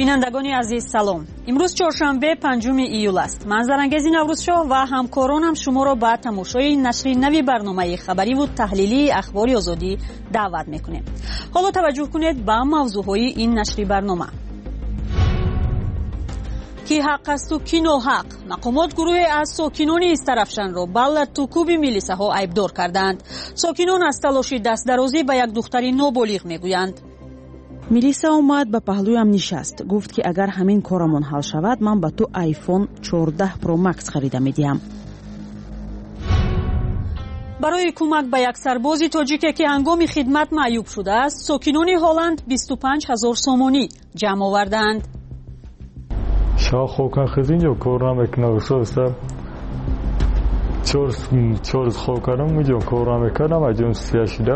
بینندگان عزیز سلام. امروز چهارشنبه 5 ایول است. من زرنگیز نوروزشاه و همکارانم شما را به تماشای نشر نوی برنامه خبری و تحلیلی اخبار آزادی دعوت میکنیم. حالا توجه کنید به موضوعهای این نشر برنامه. کی حق است و کی ناحق؟ مقامات گروه از ساکنان استرافشان را به توکوب میلیسه ها عیبدار کردند. ساکنان از تلاش دست درازی به یک دختری نابالغ میگویند. میلیسا اومد به پهلویم نشست. گفت که اگر همین کارمون حل شود من به تو آیفون 14 پرو مکس خریده میدیم. برای کمک به یک سرباز تاجیک که هنگام خدمت معیوب شده است، ساکنان هلند 25,000 سومانی جمع آوردند. شاه خوکن خزینجا کورم اکنه سوسته چورز خوکنم میجا کورم اکنم اجون سیاشیده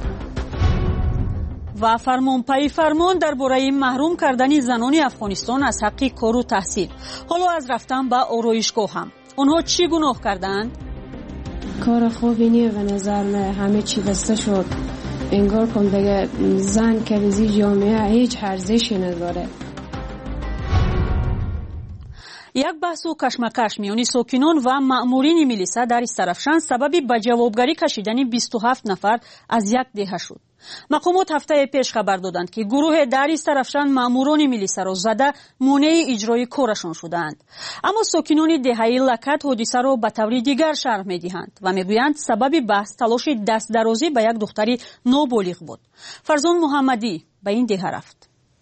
و فرمان فرمان درباره محروم کردن زنان افغانستان از حق کار و تحصیل. حالا از رفتن به آرایشگاه هم. آنها چی گناه کردند؟ کار خوبی نیه به نظر من. همه چی بسته شد. انگار کن دیگه زن که بزی جامعه هیچ ارزشی نداره. یک بحث و کشمکش میان ساکنان و مأمورین میلیسا در استرافشان سبب به جوابگری کشیدن 27 نفر از یک دهه شد. مقامات هفته پیش خبر دادند که گروه در استرافشان مأموران میلیسا را زده مانع اجرای کارشان شدند. اما ساکنان دهه لکت حادثه را به طور دیگر شرح میدهند و میگویند سبب بحث تلاش دست درازی به یک دختری نابالغ بود. فرزان محمدی به این دهه رفت.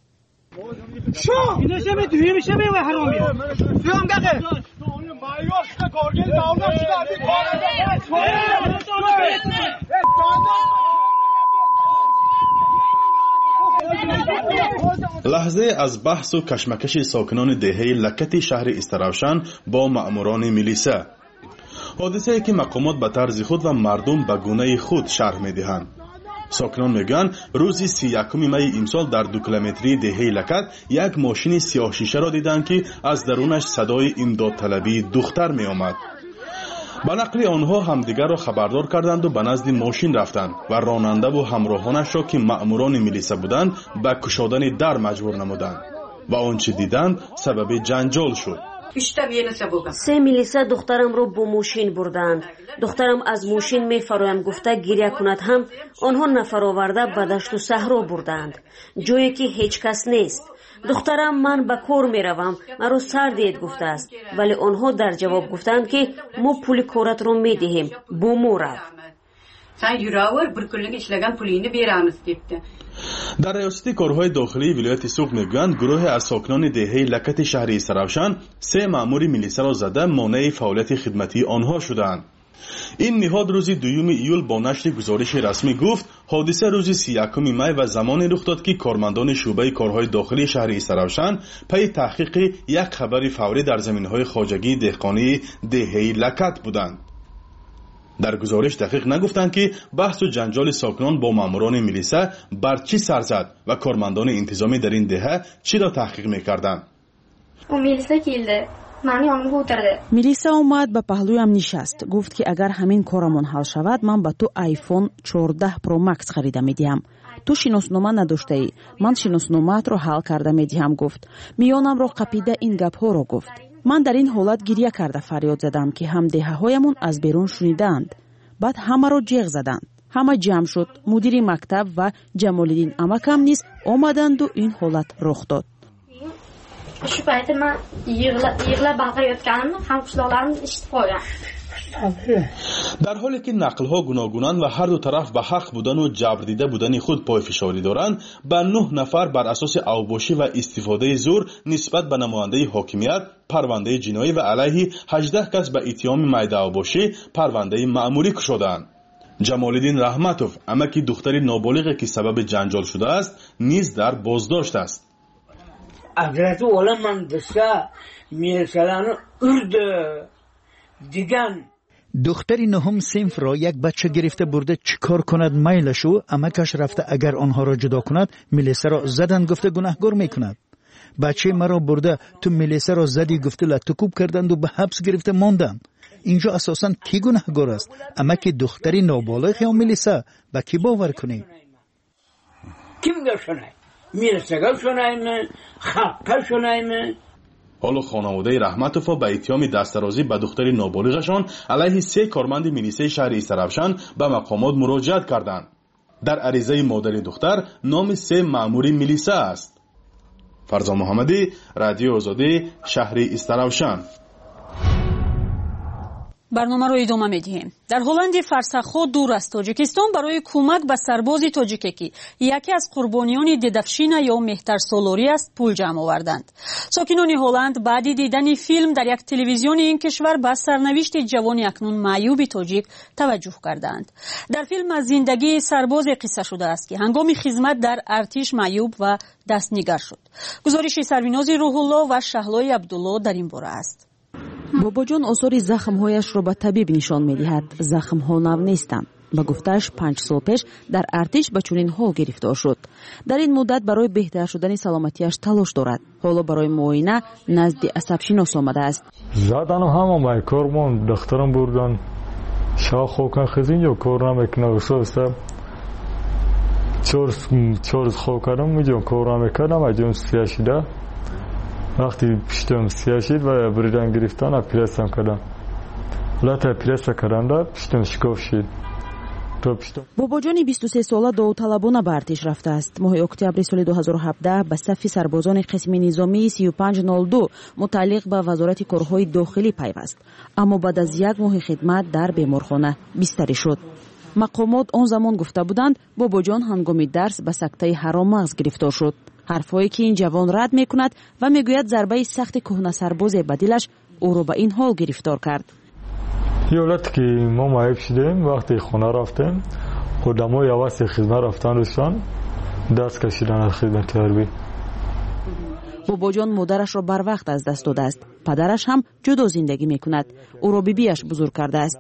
لحظه از بحث و کشمکش ساکنان دهه لکت شهر استرافشان با مأموران میلیسا. حادثه‌ای که مقامات به طرز خود و مردم به گونه خود شرح می‌دهند. ساکنان میگن روز 31 می امسال در 2 کیلومتری دهه لکت یک ماشین سیاه شیشه را دیدند که از درونش صدای امداد طلبی دختر می آمد. به نقل آنها همدیگر را خبردار کردند و به نزد ماشین رفتند و راننده و همراهانش را که مأموران میلیسا بودند به گشادن در مجبور نمودند و آنچه دیدند سبب جنجال شد. 3 میلیسا دخترم رو با ماشین بردند. دخترم از ماشین میفرایم گفته گریه کند هم آنها نفر آورده به دشت و صحرا بردند، جایی که هیچ کس نیست. دخترم من به کار میروم مرا سر دید گفته است، ولی آنها در جواب گفتند که ما پول کارت رو میدهیم با ما رو. در ریاست کارهای داخلی ولایت سوق میگویند گروه از ساکنان دهه لکت شهر استرافشان 3 مأمور میلیسا را زده مانع فعالیت خدمتی آنها شدند. این نهاد روز 2 ایول با نشر گزارش رسمی گفت حادثه روز 31 می و زمانی رخ داد که کارمندان شعبه کارهای داخلی شهر استرافشان پی تحقیق یک خبر فوری در زمینهای خواجگی دهقانی دهه لکت بودند. در گزارش دقیق نگفتند که بحث و جنجال ساکنان با ماموران میلیسا بر چی سر زد و کارمندان انتظامی در این دهه چی را تحقیق میکردند. میلیسا اومد به پهلویم نشست. گفت که اگر همین کارمون حل شود من به تو آیفون 14 پرو مکس خریده میدیم. تو شناسنامه نداشته ای، من شناسنامه‌ات رو حل کرده میدیم. گفت میانم رو قپیده این گپ ها رو گفت. من در این حالت گریه کرده فریاد زدم که هم دهه هایمون از بیرون شنیدند. بعد همه رو جیغ زدند. همه جمع شد. مدیر مکتب و جمالدین امکم نیز آمدند و این حالت رخ داد. Shu paytda men yig'lab baqirayotganimni hamqishloqlarim eshitib qolgan. در حالی که نقل‌ها گوناگونند و هر دو طرف به حق بودن و جبر دیده بودن خود پایفشاری دارند، به 9 نفر بر اساس اوباشی و استفاده زور نسبت به نماینده حاکمیت پرونده جنایی و علیه 18 کس به اتهام میده اوباشی پرونده مأموری کشیدند. جمالدین رحمتوف امکی دختری نابالغ که سبب جنجال شده است نیز در بازداشت است. حضرت علما دسته میرسلن ارده دیگن دختری 9 صنف را یک بچه گرفته برده چیکار کند میلشو امکش رفته اگر آنها را جدا کند میلیسا را زدن گفته گناهگار میکند. بچه مرا برده تو میلیسا را زدی گفته لطکوب کردند و به حبس گرفته ماندند. اینجا اساساً کی گناهگار است؟ امک دختری نابالغ یا میلیسا؟ با کی باور کنی؟ کی میگه شنه؟ میرسگاه شنایمه خبقه شنایمه. حالا خانواده رحمتوفا به اتهام دسترازی به دختر نابالغشان علیه 3 کارمند میلیسه شهر استرافشان به مقامات مراجعت کردند. در عریضه مادر دختر نام 3 مأمور میلیسه است. فرزا محمدی، رادیو آزادی، شهر استرافشان. برنامه رو ادامه میدیم. در هلند فرسخ‌ها دور از تاجیکستان برای کمک به سربازی تاجیکی که یکی از قربانیان دیدفشین یا مهتر سالاری است پول جمع آوردند. ساکنان هلند بعد دیدن فیلم در یک تلویزیون این کشور به سرنوشت جوانی اکنون معیوب تاجیک توجه کردند. در فیلم از زندگی سرباز قصه شده است که هنگام خدمت در ارتش معیوب و دستنگر شد. گزارش سریناز روح الله و شهلای عبدالله در این باره است. باباجان آثار زخم‌هایش را به طبیب نشان می‌دهد. زخم‌ها نو نیستند. با گفتش 5 سال پیش در ارتش به چنین حال گرفتار شد. در این مدت برای بهتر شدن سلامتیش تلاش دارد. حالا برای معاینه نزد عصب‌شناس آمده است. زدن همه کارمون دخترم بردن. شاه خوکن خزین یا کار نمیکنه وسوسه. چهار خوکرم میجون کار نمیکنم اجون سیاشیده. وقتی پشتم سیاشید و بریدن گرفتن اپریسم کردم. لطه اپریسه کردن پشتم شکاف شد. باباجانی 23 ساله داوطلبانه به ارتش رفته است. ماه اکتبر سال 2017 به صف سربازان قسم نظامی 3502 متعلق به وزارت کارهای داخلی پیوست. اما بعد از 1 ماه خدمت در بیمارخانه بستری شد. مقامات آن زمان گفته بودند باباجان هنگام درس به سکته حرام مغز گرفتار شد. حرفایی که این جوان رد میکند و میگوید ضربه سخت کهنه سرباز به دلش او را به این حال گرفتار کرد. یولت که ما معیب شدیم وقتی خونه رفتیم خودمای عوض خدمت رفتن روشان دست کشیدن از خدمت حربی. باباجان مادرش را بر وقت از دست داده است. پدرش هم جدا زندگی میکند. او را بیبیش بزرگ کرده است.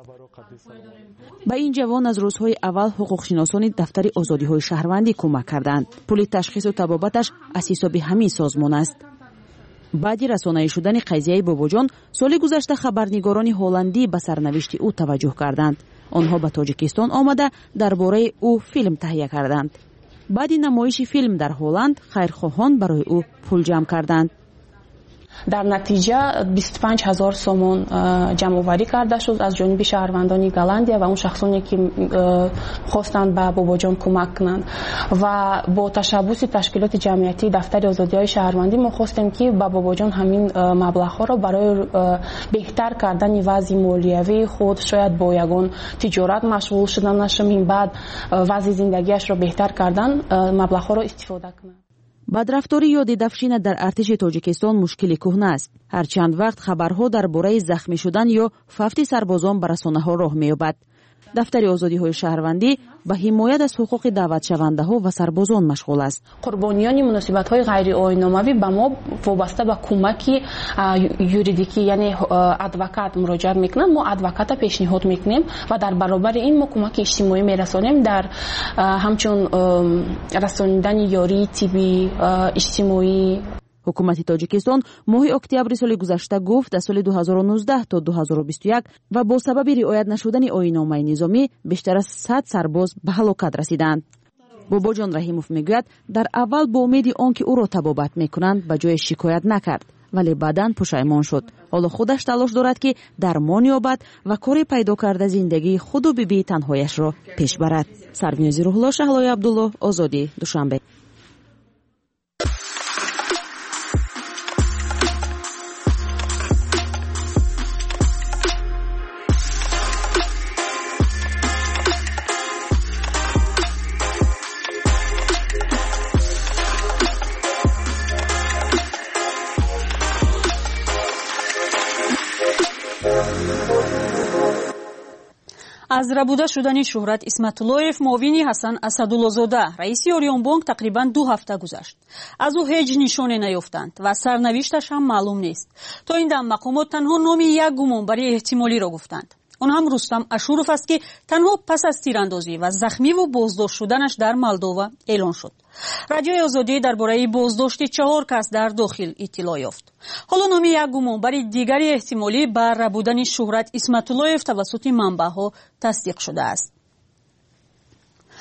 به این جوان از روزهای اول حقوقشناسان دفتر آزادی‌های شهروندی کمک کردند. پول تشخیص و طبابتش از حساب همین سازمان است. بعد رسانه‌ای شدن قضیه باباجان سال گذشته خبرنگاران هلندی به سرنوشت او توجه کردند. آنها به تاجیکستان آمده درباره او فیلم تهیه کردند. بعد نمایش فیلم در هلند خیرخواهان برای او پول جمع کردند. در نتیجه 25,000 سومون جمع آوری کرده شد از جانب شهروندان گلندیا و اون شخصانی که خواستند به باباجان کمک کنند و با تشبث تشکیلات جمعیتی دفتر آزادی‌های شهروندی ما خواستیم که به باباجان همین مبلغ‌ها را برای بهتر کردن وضع مالیوی خود شاید با یگان تجارت مشغول شدن نشیم بعد وضع زندگیش را بهتر کردن مبلغ‌ها را استفاده کنند. بدرفتاری یا دیدفشین در ارتش تاجیکستان مشکلی کهنه است. هر چند وقت خبرها درباره زخمی شدن یا فوت سربازان به رسانه‌ها راه می‌یابد. دفتر آزادی‌های شهروندی به حمایت از حقوق دعوت شونده‌ها و سربازان مشغول است. قربانیان مناسبت‌های غیر آیین‌ناموی به ما وابسته به کمک یوریدیکی یعنی ادوکات مراجعه می‌کنند. ما ادوکات پیشنهاد می‌کنیم و در برابر این ما کمک اجتماعی می‌رسانیم در همچون رساندن یاری طبی اجتماعی. حکومت تاجیکستان ماه اکتبر سال گذشته گفت در سال 2019 تا 2021 و با سبب رعایت نشدن آیین‌نامه نظامی بیشتر از 100 سرباز به هلاکت رسیدند. باباجان رحیموف میگوید در اول با امید آنکه او را تبابت میکنند به جای شکایت نکرد ولی بعداً پشیمان شد. حالا خودش تلاش دارد که درمان یابد و کاری پیدا کرده زندگی خود و بیبی تنهایش را پیش برد. سریناز روح الله، شهلای عبدالله، آزادی، دوشنبه. از ربوده شدن شهرت اسمت‌الله‌یف معاون حسن اسدالله‌زاده رئیس اوریون بانک تقریباً 2 هفته گذشت. از او هیچ نشانی نیافتند و سرنوشتش هم معلوم نیست. تا این دم مقامات تنها نام یک گمانبری احتمالی را گفتند. اون هم رستم اشورف است که تنها پس از تیراندازی و زخمی و بازداشت شدنش در مولدووا اعلان شد. رادیو آزادی درباره بازداشت 4 کس در داخل اطلاع یافت. حالا نام یک گمانبر دیگری احتمالی بر ربودن شهرت اسمت‌الله‌یف توسط منبع‌ها تصدیق شده است.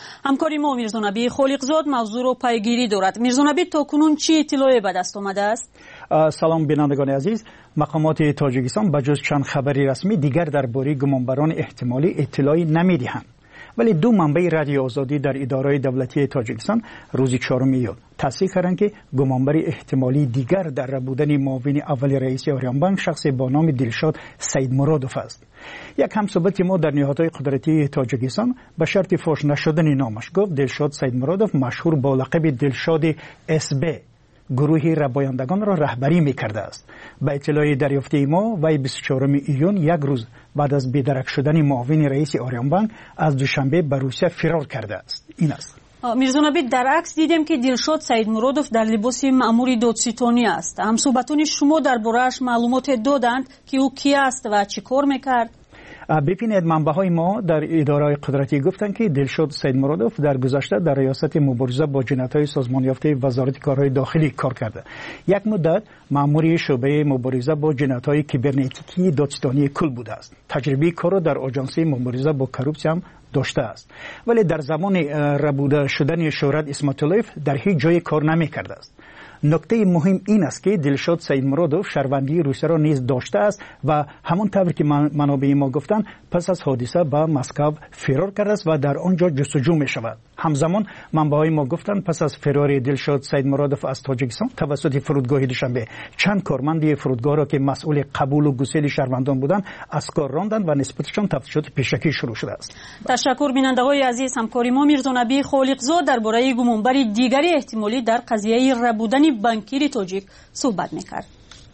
همکاری ما میرزانبی خالقزاد موضوع رو پیگیری دارد. میرزانبی تا کنون چی اطلاعی به دست آمده است؟ سلام بینندگان عزیز. مقامات تاجیکستان بجز چند خبری رسمی دیگر درباره گمانبران احتمالی اطلاعی نمیدهند. ولی دو منبع رادیو آزادی در اداره دولتی تاجیکستان روز 4 ایول تصریح کردند که گمانبر احتمالی دیگر در ربودن معاون اول رئیس آریان بانک شخص با نام دلشاد سیدمرادوف است. یک همصحبت ما در نهادهای قدرتی تاجیکستان به شرط فاش نشدن نامش گفت دلشاد سیدمرادوف مشهور با لقب دلشاد SB گروهی ربایندگان را رهبری می‌کرده است. به اطلاع دریافته ما وی 24 ایون یک روز بعد از بی‌درک شدن معاون رئیس آریان بانک از دوشنبه به روسیه فرار کرده است. این است. میرزانبی در عکس دیدیم که دلشاد سیدمرادوف در لباس مأمور دادستانی است. همصحبتان شما درباره‌اش معلومات دادند که او کی است و چه کار می‌کرد؟ ببینید منبع‌های ما در اداره قدرتی گفتند که دلشاد سیدمرادوف در گذشته در ریاست مبارزه با جنایت‌های سازمان یافته وزارت کارهای داخلی کار کرده. یک مدت مأمور شعبه مبارزه با جنایت‌های کیبرنتیکی دادستانی کل بوده است. تجربه کار را در آژانس مبارزه با کروپسیون هم داشته است. ولی در زمان ربوده شدن شهرت اسمت‌اللهیف در هیچ جای کار نمی‌کرده است. نکته مهم این است که دلشاد سیدمرادوف شهروندی روسیه را نیز داشته است و همون طور که منابع ما گفتند پس از حادثه به مسکو فرار کرده است و در آنجا جستجو می شود. همزمان منبع‌های ما گفتند پس از فرار دلشاد سیدمرادوف از تاجیکستان توسط فرودگاه دوشنبه چند کارمند فرودگاه را که مسئول قبول و گسیل شهروندان بودند از کار راندند و نسبتشان تفتیشات پیشکی شروع شده است. تشکر. بینندگان عزیز، همکاری ما میرزانبی خالقزاد درباره گمانبر دیگری احتمالی در قضیه ربودن بانکیر تاجیک صحبت میکرد.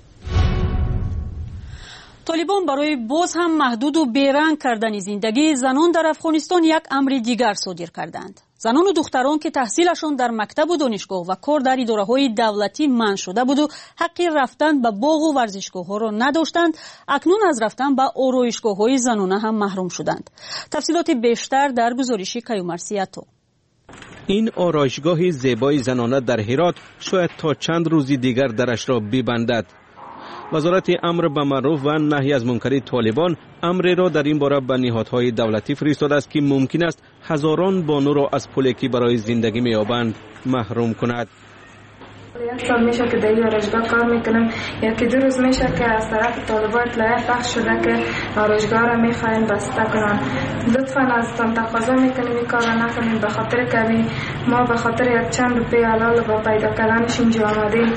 طالبان برای باز هم محدود و بیرنگ کردن زندگی زنان در افغانستان یک امر دیگر صادر کردند. زنان و دختران که تحصیلشان در مکتب و دانشگاه و کار در اداره‌های دولتی منع شده بود و حق رفتن به باغ و ورزشگاه‌ها را نداشتند، اکنون از رفتن به آرایشگاه‌های زنانه هم محروم شدند. تفصیلات بیشتر در گزارش کیومرسیاتو. این آرایشگاه زیبای زنانه در هرات شاید تا چند روزی دیگر درش را ببندد. وزارت امر به معروف و نهی از منکر طالبان امر را در این باره به نهادهای دولتی فرستاده است که ممکن است هزاران بانو را از پولی که برای زندگی می‌یابند محروم کند. یک سال میشه که در این آرایشگاه کار میکنم، یکی دو روز میشه که از طرف طالبان اطلاع پخش شده که آرایشگاه را میخواین بسته کنن. لطفا ازتان تقاضا میکنیم این کار را نکنیم، به خاطر که ما به خاطر یک چند روپیه حلال با پیدا کردنش اینجا آمدیم.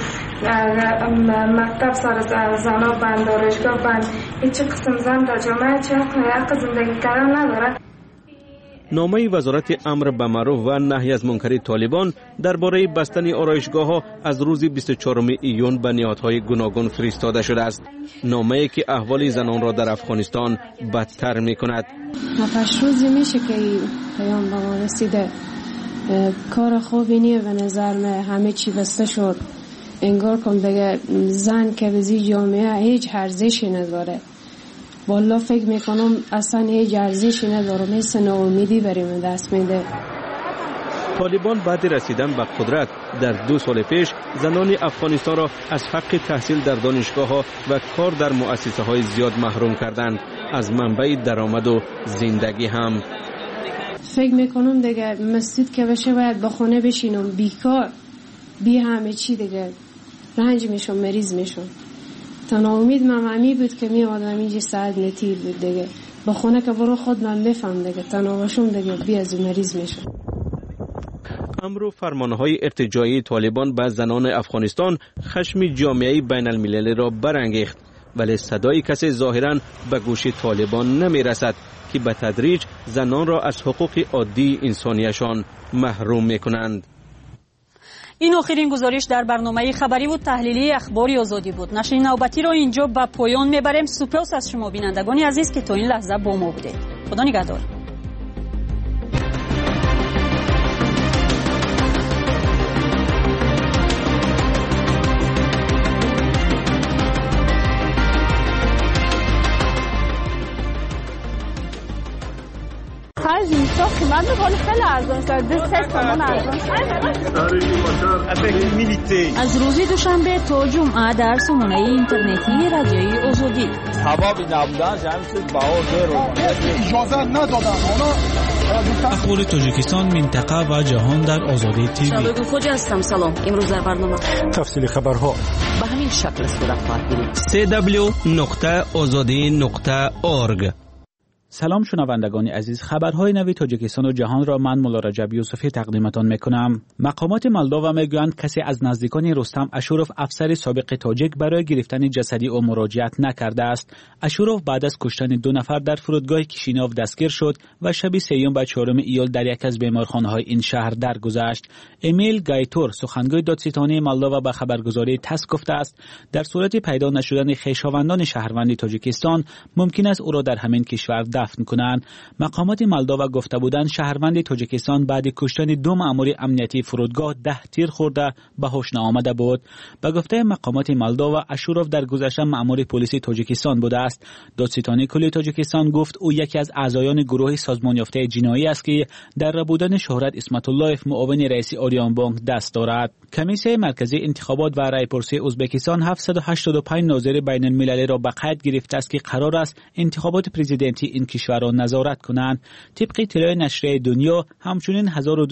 مکتب سر زنا بند، آرایشگاه بند، هیچ قسم زن در جامعه چه حق زندگی کردن نداره. نامه وزارت امر به معروف و نهی از منکر طالبان درباره بستن آرایشگاه‌ها از روز 24 ایون به نهادهای گوناگون فرستاده شده است. نامه‌ای که احوال زنان را در افغانستان بدتر می‌کند. 7 روزی میشه که پیام به ما رسیده. کار خوبی نیه به نظر من، همه چی بسته شد. انگار کن دیگه زن که بزی جامعه هیچ ارزشی نداره. والله فکر میکنم اصلا هیچ ارزشی نداره، مثل ناامیدی بریم دست میده. طالبان بعد رسیدن به قدرت در 2 سال پیش زنان افغانستان را از حق تحصیل در دانشگاه‌ها و کار در مؤسسه‌های زیاد محروم کردند، از منبع درآمد و زندگی هم. فکر میکنم دیگه مسجد که بشه باید به خونه بشینم، بیکار بی همه چی دیگه رنج میشم، مریض میشم. تنها امید ممی بود که می آمدم اینجا ساعت نتیر بود دیگه با خونه که برو خود من بفهم دیگه تنها باشم دیگه بی از مریض میشم. امر و فرمانهای ارتجاعی طالبان به زنان افغانستان خشم جامعه بین المللی را برانگیخت، ولی صدای کسی ظاهرا به گوش طالبان نمی رسد که به تدریج زنان را از حقوق عادی انسانیشان محروم می کنند. این آخرین گزارش در برنامه خبری و تحلیلی اخبار آزادی بود. نشر نوبتی را اینجا به پایان میبریم. سپاس از شما بینندگان عزیز که تا این لحظه با ما بودید. خدا نگهدار. خرج اینجا قیمت میکنه خیلی ارزان است. 2-3 تومان ارزان است. از روز دوشنبه تا جمعه در سامانه اینترنتی رادیوی آزادی. هوا بی نبودن همین چیز باور رو اجازه ندادن. اخبار تاجیکستان، منطقه و جهان در آزادی تیوی. شباب خوش هستم. سلام. امروز در برنامه تفصیل خبرها به همین شکل صورت خواهد گرفت. www.azadi.org. سلام شنوندگان عزیز، خبرهای نوی تاجیکستان و جهان را من مولا رجب یوسفی تقدیمتان میکنم. مقامات مولداوا میگویند کسی از نزدیکان رستم اشوروف افسر سابق تاجیک برای گرفتن جسدی او مراجعت نکرده است. اشوروف بعد از کشتن 2 نفر در فرودگاه کیشینیو دستگیر شد و شب 3 و 4 ایول در یک از بیمارخانه‌های این شهر درگذشت. امیل گایتور سخنگوی دادستانی مولداوا به خبرگزاری تاس گفته است در صورت پیدا نشدن خویشاوندان شهروند تاجیکستان ممکن است او را در همین کشور دفن کنند. مقامات مولداوا گفته بودند شهروند تاجیکستان بعد کشتن 2 مأمور امنیتی فرودگاه 10 تیر خورده به هوش نآمده بود. به گفته مقامات مولداوا اشوروف در گذشته مأمور پلیس تاجیکستان بوده است. دادستانی کلی تاجیکستان گفت او یکی از اعضایان گروه سازمان یافته جنایی است که در ربودن شهرت اسمت اللهیف معاون رئیس آریان بانک دست دارد. کمیسیون مرکزی انتخابات و رایپرسی ازبکستان 785 ناظر بین المللی را به قید گرفته است که قرار است انتخابات پرزیدنتی این کشور را نظارت کنند. طبق اطلاع نشریه دنیا همچنین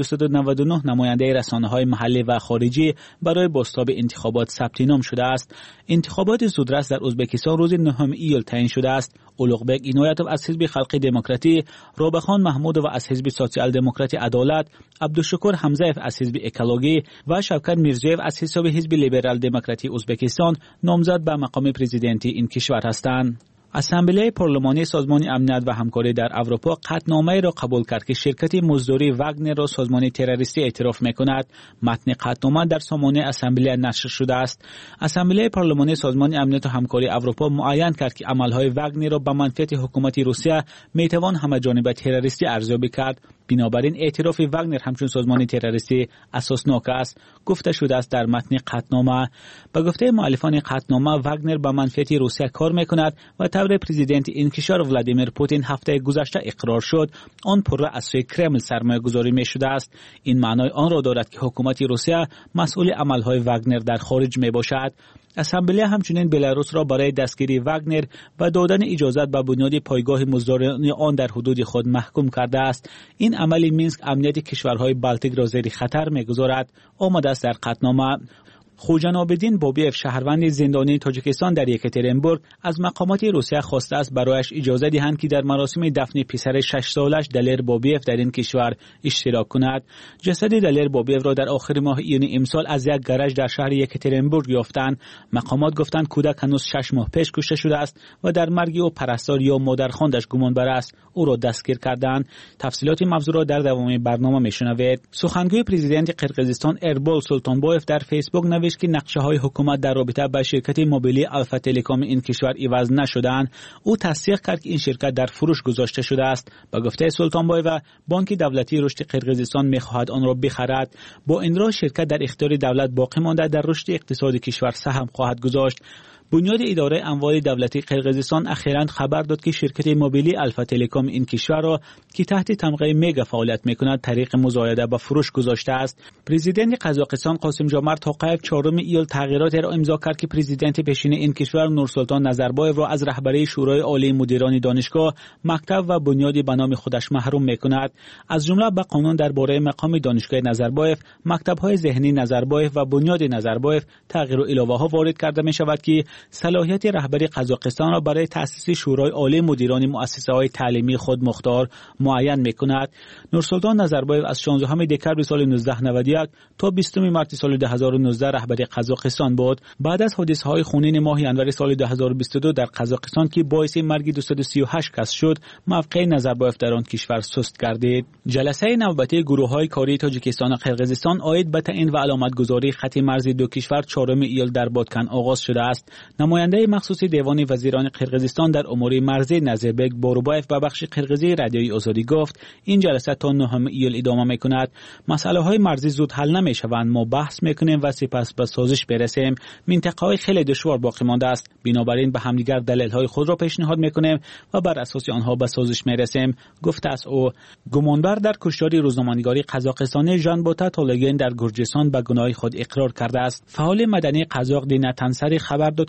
1299 نماینده رسانه‌های محلی و خارجی برای بازتاب انتخابات ثبت نام شده است. انتخابات زودرس در ازبکستان روز 9 ایول تعیین شده است. اولوغبک اینایتوف از حزب خلق دموکراتی، رابخان محمود و از حزب سوسیال دموکراتی عدالت، عبدالشکور حمزه‌اف از حزب اکولوژی و شوکت میرزیوف از حساب حزب لیبرال دموکراتی ازبکستان نامزد به مقام پرزیدنتی این کشور هستند. اسامبله پارلمانی سازمان امنیت و همکاری در اروپا قطعنامه را قبول کرد که شرکت مزدوری واگنر را سازمان تروریستی اعتراف می‌کند. متن قطعنامه در سامانه اسامبله نشر شده است. اسامبله پارلمانی سازمان امنیت و همکاری اروپا معین کرد که عملهای واگنر را به منفعت حکومت روسیه میتوان همه‌جانبه تروریستی ارزیابی کرد. بنابراین اعتراف واگنر همچون سازمان تروریستی اساسناک است، گفته شده است در متن قطعنامه. به گفته مؤلفان قطعنامه واگنر به منفعت روسیه کار می‌کند و طور پرزیدنت این کشور ولادیمیر پوتین هفته گذشته اقرار شد آن پر از سوی کرمل سرمایه‌گذاری می‌شده است. این معنای آن را دارد که حکومت روسیه مسئول عمل‌های واگنر در خارج میباشد. اسامبله همچنین بلاروس را برای دستگیری واگنر و دادن اجازت به بنیاد پایگاه مزدوران آن در حدود خود محکوم کرده است. این عمل مینسک امنیت کشورهای بالتیک را زیر خطر می‌گذارد. آمده است در قطعنامه. خوجنابدین بابیف شهروند زندانی تاجیکستان در یکاترینبورگ از مقامات روسیه خواسته است برایش اجازه دهند که در مراسم دفن پسر 6 سالش دلیر بابیف در این کشور اشتراک کند. جسد دلیر بابیف را در آخر ماه ایون امسال از یک گراژ در شهر یکاترینبورگ یافتند. مقامات گفتند کودک هنوز 6 ماه پیش کشته شده است و در مرگ او پرستار یا مادرخواندش گمان بر است او را دستگیر کردند. تفصیلات موضوع را در ادامه برنامه میشنوید. سخنگوی پرزیدنت قرقیزستان اربول سولتانبایف در فیسبوک نوشت که نقشه‌های حکومت در رابطه با شرکت موبیلی الفا تلکام این کشور عوض نشدند. او تصدیق کرد که این شرکت در فروش گذاشته شده است. با گفته سولتانبایف بانک دولتی رشد قرقیزستان می‌خواهد آن را بخرد. با این راه شرکت در اختیار دولت باقی مانده در رشد اقتصادی کشور سهم خواهد گذاشت. بنیاد اداره اموال دولتی قرقیزستان اخیراً خبر داد که شرکت موبیلی الفا تلکام این کشور را که تحت تمغه مگا فعالیت می‌کند طریق مزایده با فروش گذاشته است. پرزیدنت قزاقستان قاسم جمعت توقیف 4 ایول تغییراتی را امضا کرد که پرزیدنت پیشین این کشور نورسلطان نظربایف را از رهبری شورای عالی مدیران دانشگاه، مکتب و بنیادی به نام خودش محروم می‌کند. از جمله به قانون درباره مقام دانشگاه نظربایف، مکتب‌های ذهنی نظربایف و بنیاد نظربایف تغییر و الهه‌ها وارد کرده می‌شود که صلاحیت رهبری قزاقستان را برای تأسیس شورای عالی مدیران مؤسسه‌های تعلیمی خود مختار معین می‌کند. نورسلطان نظربایف از 16 دکمبر سال 1991 تا 20 مارس سال 2019 رهبری قزاقستان بود. بعد از حادثه‌های خونین ماه ژانویه سال 2022 در قزاقستان که باعث مرگ 238 کس شد، موقع نظربایف در آن کشور سست گردید. جلسه نوبتی گروه‌های کاری تاجیکستان و قرقیزستان عاید به تعیین و علامتگذاری خط مرزی دو کشور 4 ایول در بادکن آغاز شده است. نماینده مخصوص دیوان وزیران قرقیزستان در امور مرزی نظیربک بوروبایف به بخش قرقیزی رادیوی آزادی گفت این جلسه تا 9 ایول ادامه می‌کند. مسائل‌های مرزی زود حل نمی‌شوند. ما بحث می‌کنیم و سپس به سازش برسیم. منطقه‌های خیلی دشوار باقی مانده است. بنابراین به همدیگر دلایل خود را پیشنهاد می‌کنیم و بر اساس آنها به سازش می‌رسیم، گفته است او. گمانبر در کشتار روزنامه‌نگاری قزاقستانی ژان بوتا تولگین در گرجستان به گناه خود اقرار کرده است. فعال مدنی قزاق دینه تنسری خبر داد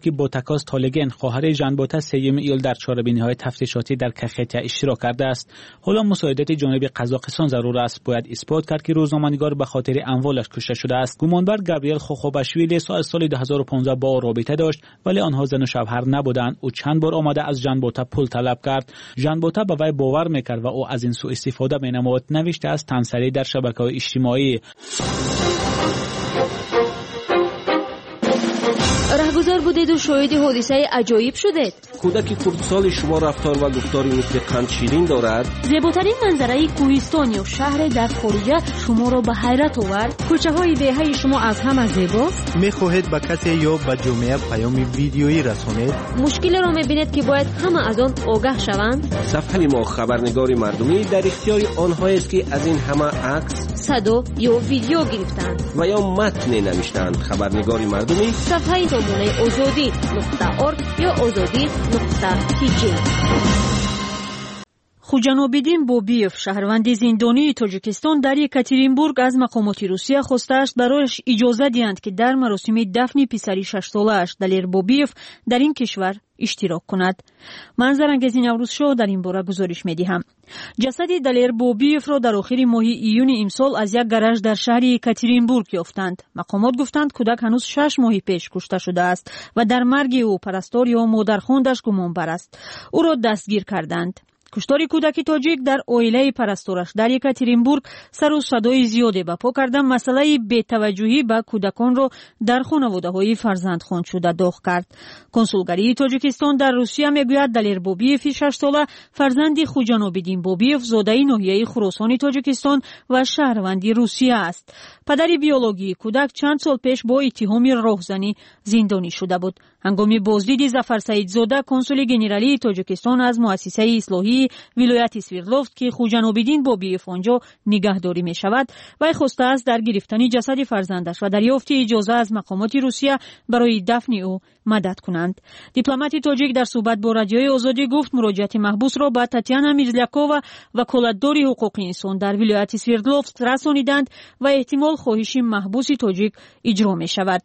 که بوتاکاس تالگن خواهر ژان بوتا 3 ایول در چهاربینی‌های تفتیشاتی در کخیتیا اشتراک کرده است. حالا مساعدت جانب قزاقستان ضرور است. باید اثبات کرد که روزنامه‌نگار به خاطر اموالش کشته شده است. گمانبر گابریل خوخوباشویلی سال 2015 با او رابطه داشت ولی آنها زن و شوهر نبودند. او چند بار آمده از ژان بوتا پول طلب کرد. ژان بوتا به وی باور میکرد و او از این سوء استفاده مینمود. نوشته است تنسری در شبکه‌های اجتماعی. رهگذر بودید و شاهد حادثه عجایب شدید. کودک خردسال شما رفتار و گفتاری مثل قند شیرین دارد. زیباترین منظره کوهستانی و شهر در خارجه شما را به حیرت آورد. کوچه های دهه شما از همه زیباست. میخواهید به کسی یا به جامعه پیام ویدیویی رسانید. مشکل را میبینید که باید همه از آن آگاه شوند. صفحه ما خبرنگار مردمی در اختیار آنهایی است که از این همه عکس، صدا یا ویدیو گرفتند و یا متن نوشتند. خبرنگار مردمی صفحه نمونه azadi.org یا azadi.tj. خوجانوبیدین بوبیف شهروند زندانی تاجیکستان در یکاترینبورگ از مقامات روسیه خواسته است برایش اجازه دهند که در مراسم دفن پسری 6 ساله‌اش دلیر بوبیف در این کشور اشتراک کند. منظرانگیز نوروز شو در این باره گزارش می‌دهم. جسد دلیر بوبیف را در آخر ماه ایون امسال از یک گاراژ در شهر یکاترینبورگ یافتند. مقامات گفتند کودک هنوز 6 ماه پیش کشته شده است و در مرگ او پرستار یا مادرخواندش گمانبر است. او را دستگیر کردند. کشتار کودک تاجیک در اویله پرستارش در یکاترینبورگ سر و صدای زیادی برپا کرده مسئله بی‌توجهی به کودکان را در خانواده‌های فرزندخوانده شده داغ کرد. کنسولگری تاجیکستان در روسیه میگوید دلیر بوبیف 6 ساله فرزند خوجانوبیدین بوبیف زاده ناحیه خراسان تاجیکستان و شهروند روسیه است. پدر بیولوژی کودک چند سال پیش با اتهام راهزنی زندانی شده بود. هنگام بازدید ظفر سعید زاده کنسول گنرالی تاجیکستان از مؤسسه اصلاحی ولایت سوردلوفت که خوجانوبیدین بوبیف آنجا نگهداری می شود و خواسته است در گرفتن جسد فرزندش و دریافت اجازه از مقامات روسیه برای دفن او مدد کنند. دیپلمات تاجیک در صحبت با رادیوی آزادی گفت مراجعت محبوس را به تاتیانا میرزلیاکووا وکالتدار حقوق انسان در ولایت سوردلوفت رسانیدند و احتمال خواهش محبوس تاجیک اجرا می شود.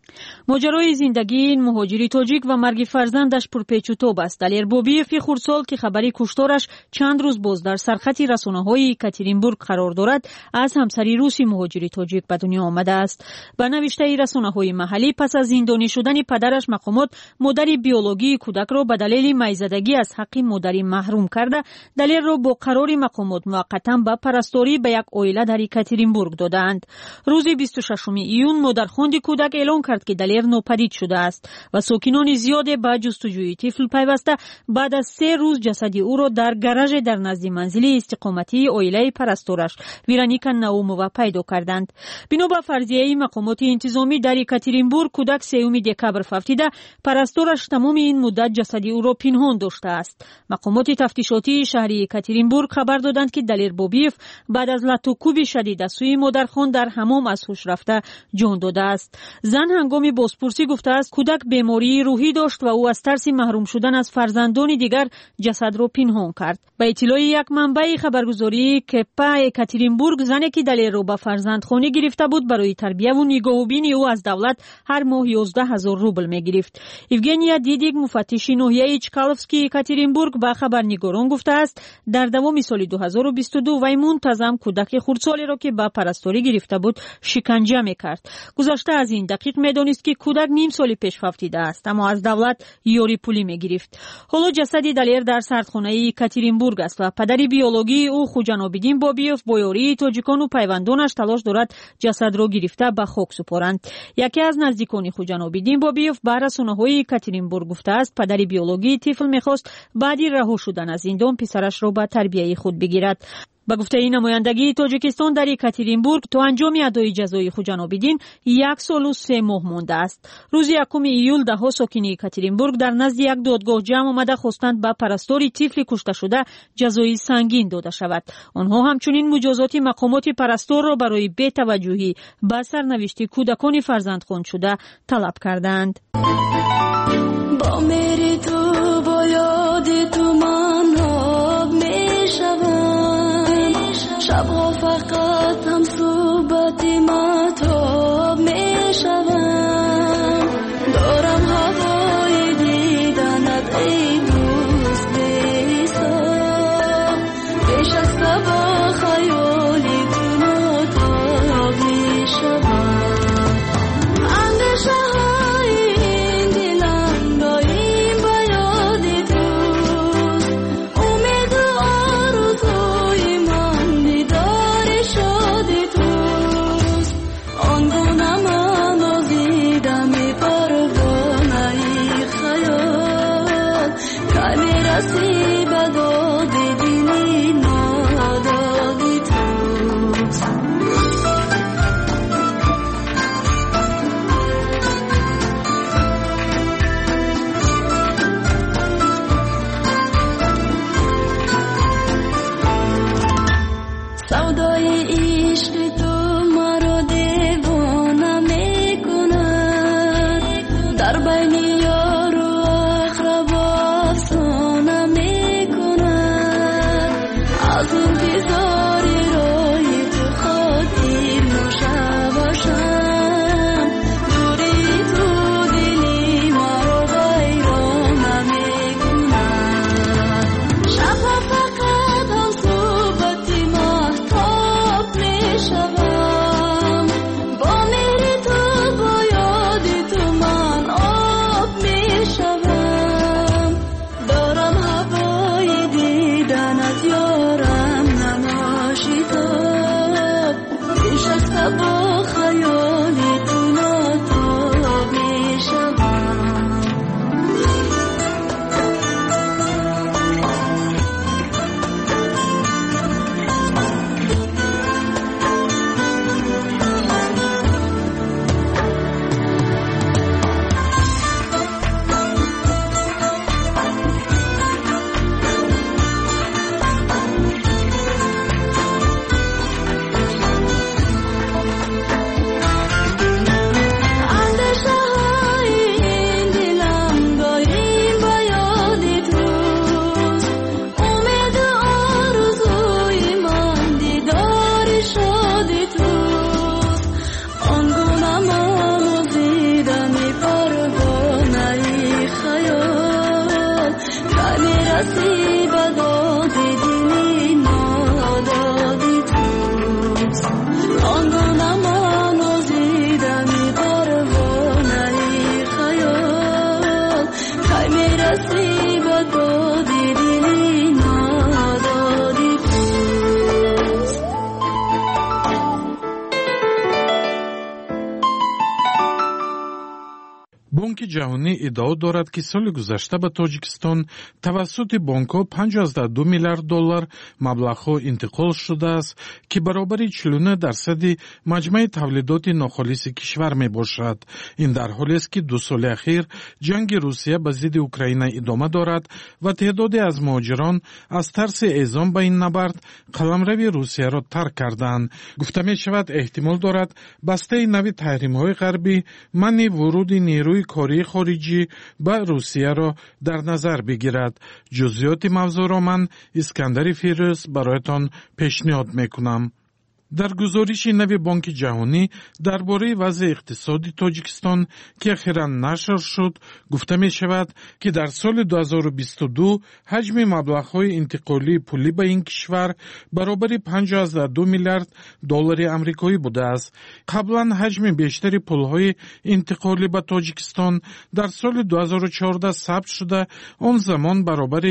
ماجرای زندگی مهاجری تاجیک و مرگ فرزندش پرپیچ و تاب است. دلیر بوبیف خردسال که خبری کشتارش چند روز باز در سرخط رسانه‌های یکاترینبورگ قرار دارد از همسری روسی مهاجری تاجیک به دنیا آمده است. به نوشته رسانه‌های محلی پس از زندانی شدن پدرش مقامات مادر بیولوژی کودک را به دلیل میزدگی از حق مادری محروم کرده دلیر را با قرار مقامات موقتا به پرستاری به یک اویله در یکاترینبورگ دادند. روز 26 ایون مادرخواند کودک اعلام کرد که دلیر ناپدید شده است و ساکنان زیاد به جستجوی طفل پیوسته بعد از 3 روز جسد او را در گاراژ در نزد منزل استقامتی اویله پرستارش ویرانیکا ناومووا پیدا کردند. بنا به فرضیه مقامات انتظامی در یکاترینبورگ کودک 3 دکبر فوتیده پرستارش تمام این مدت جسد او را پنهان داشته است. مقامات تفتیشاتی شهر یکاترینبورگ خبر دادند که دلیر بوبیف بعد از لطوکوب شدید از سوی مادرخوان در حمام از هوش رفته جان داده است. زن هنگام بازپرسی گفته است کودک بیماری روحی داشت و او از ترس محروم شدن از فرزندان دیگر جسد را پنهان کرد. به اطلاع یک منبع خبرگزاری کپا یکاترینبورگ زنی که دلیر را به فرزندخوانی گرفته بود برای تربیت و نگاهبینی او از دولت هر ماه 11,000 روبل میگرفت. ایوگنیا دیدیگ مفتش ناحیه چکالوفسکی یکاترینبورگ به خبرنگاران گفته است در دوام سال 2022 وی منتظم کودک خردسالی را که به پرستاری گرفته بود شکنجه میکرد. گذشته از این دقیق میدانست که کودک نیم سال پیش فوتیده است اما از دولت یاری پولی میگرفت. حالا جسد دلیر در سردخانه یکاترینبورگ است و پدر بیولوژی او خوجانوبیدین بوبیف با یاری تاجیکان و پیوندانش تلاش دارد جسد را گرفته به خاک سپارند. یکی از نزدیکان خوجانوبیدین بوبیف به رسانه‌های یکاترینبورگ گفته است پدر بیولوژی طفل میخواست بعد رها شدن از زندان پسرش را به تربیت خود بگیرد. به گفته این نمایندگی تاجیکستان در یکاترینبورگ تا انجام ادای جزای خوجانوبیدین 1 سال و 3 ماه مانده است. روز 1 ایول دهها ساکن یکاترینبورگ در نزد یک دادگاه جمع آمده خواستند به پرستاری طفل کشته شده جزای سنگین داده شود. آنها همچنین مجازات مقامات پرستار را برای بی‌توجهی به سرنوشت کودکان فرزندخوانده شده طلب کردند. با میری تو با یاد تو من آب میشوم شبها فقط هم صحبت مطاب میشوم دارم هوا ҷаҳонӣ иддао дорад, ки соли гузашта ба Тоҷикистон тавассути бонкҳо $52 миллиард маблағҳо интиқол шудааст, ки баробари 49% маҷмӯи тавлидоти нохолиси кишвар мебошад. ин дар ҳолест, ки 2 соли ахир ҷанги Русия ба зидди Украина идома дорад ва теъдоде аз муҳоҷирон аз тарси эъзом ба ин набард қаламрави Русияро тарк карданд. гуфта мешавад, эҳтимол дорад бастаи нави таҳримҳои ғарбӣ манъи вуруди нерӯи кории хориҷӣ ба Русияро дар назар бигирад. ҷузъиёти мавзӯъро ман Искандари Фирӯз бароятон пешниҳод мекунам. дар гузориши нави Бонки ҷаҳонӣ дар бораи вазъи иқтисоди Тоҷикистон, ки ахиран нашр шуд, гуфта мешавад, ки дар соли 2022 ҳаҷми маблағҳои интиқолии пулӣ ба ин кишвар баробари $52 миллиард амрикоӣ будааст. қаблан ҳаҷми бештари пулҳои интиқолӣ ба Тоҷикистон дар соли 2014 сабт шуда, он замон баробари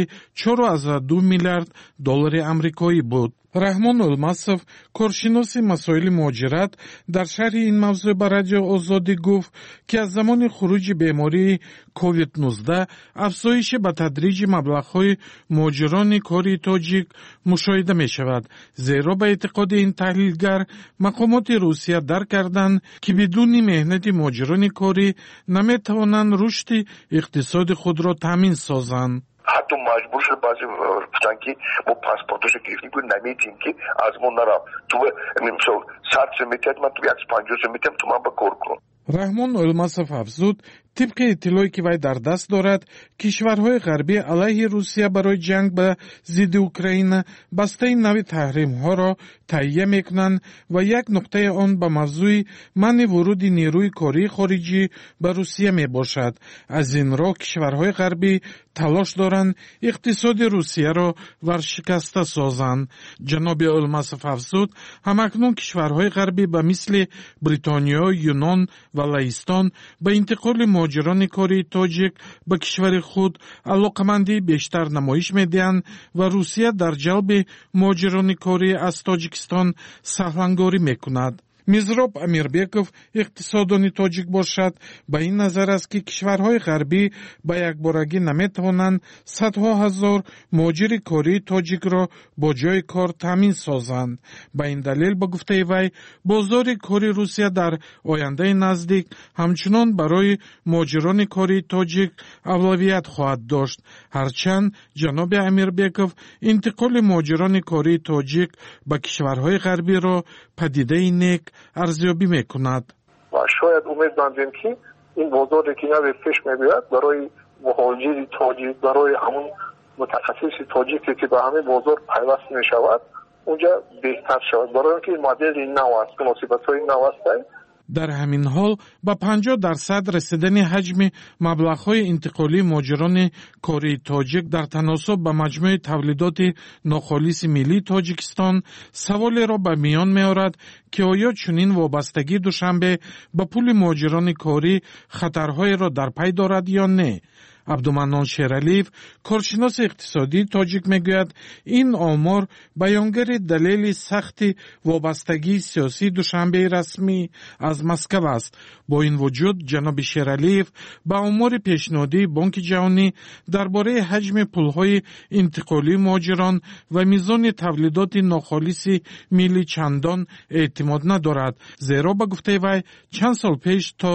$4.2 миллиард амрикоӣ буд. раҳмон улмасов, коршиноси масоили муҳоҷират, дар шарҳи ин мавзӯъ ба Радио Озодӣ гуфт, ки аз замони хуруҷи бемории COVID-19 афзоиши ба тадриҷи маблағҳои муҳоҷирони кории тоҷик мушоҳида мешавад. зеро ба эътиқоди ин таҳлилгар, мақомоти Русия дарк карданд, ки бидуни меҳнати муҳоҷирони корӣ наметавонанд рушди иқтисоди худро таъмин созанд. حتی مجبور شد بعضی گفتن که ما پاسپورتش گرفتیم که نمیتیم که از ما نرم تو مثلا 100 میتید من تو 150 میتیم تو من با کار کنم. раҳмон улмасов афзуд, тибқи иттилоe ки вай дар даст дорад, кишварҳои ғарбӣ алайҳи Русия барои ҷанг ба зидди Украина бастаи нави таҳримҳоро таҳия мекунанд ва як нуқтаи он ба мавзӯи манъи вуруди нерӯи кории хориҷӣ ба Русия мебошад. аз ин роҳ кишварҳои ғарбӣ талош доранд иқтисоди Русияро варшикаста созанд. ҷаноби улмасов афзуд, ҳамакнун кишварҳои ғарбӣ ба мисли Бритониё, Юнон ва Лаҳистон ба интиқоли муҳоҷирони кории тоҷик ба кишвари худ алоқамандии бештар намоиш медиҳанд ва Русия дар ҷалби муҳоҷирони корӣ аз Тоҷикистон саҳлангорӣ мекунад. мизроб амирбеков, иқтисодони тоҷик бошад, ба ин назар аст, ки кишварҳои ғарбӣ ба якборагӣ наметавонанд садҳо ҳазор муҳоҷири кории тоҷикро бо ҷои кор таъмин созанд. ба ин далел, ба гуфтаи вай, бозори кори Русия дар ояндаи наздик ҳамчунон барои муҳоҷирони кории тоҷик авлавият хоҳад дошт. ҳарчанд ҷаноби амирбеков интиқоли муҳоҷирони кории тоҷик ба кишварҳои ғарбиро падидаи нек арзёбӣ мекунад. ва шояд умед мандем ки ин бозоре ки наве пеш мебиёяд барои муҳоҷири тоҷик, барои ҳамон мутахассиси тоҷике ки ба ҳамин бозор пайваст мешавад, унҷа беҳтар шавад, барои он ки модели нав аст, муносибатҳои нав астанд. дар ҳамин ҳол ба 50% расидани ҳаҷми маблағҳои интиқолии муҳоҷирони кории тоҷик дар таносуб ба маҷмӯи тавлидоти нохолиси миллии Тоҷикистон саволеро ба миён меорад, ки оё чунин вобастагии Душанбе ба пули муҳоҷирони корӣ хатарҳоеро дар пай дорад ё не. абдуманон шералиев, коршиноси иқтисодии тоҷик, мегӯяд, ин омор баёнгари далели сахти вобастагии сиёсии Душанбеи расмӣ аз Москав аст. бо ин вуҷуд, ҷаноби Шералиев ба омори пешниҳодии Бонки ҷаҳонӣ дар бораи ҳаҷми пулҳои интиқолии муҳоҷирон ва мизони тавлидоти нохолиси миллӣ чандон эътимод надорад, зеро ба гуфтаи вай чанд сол пеш то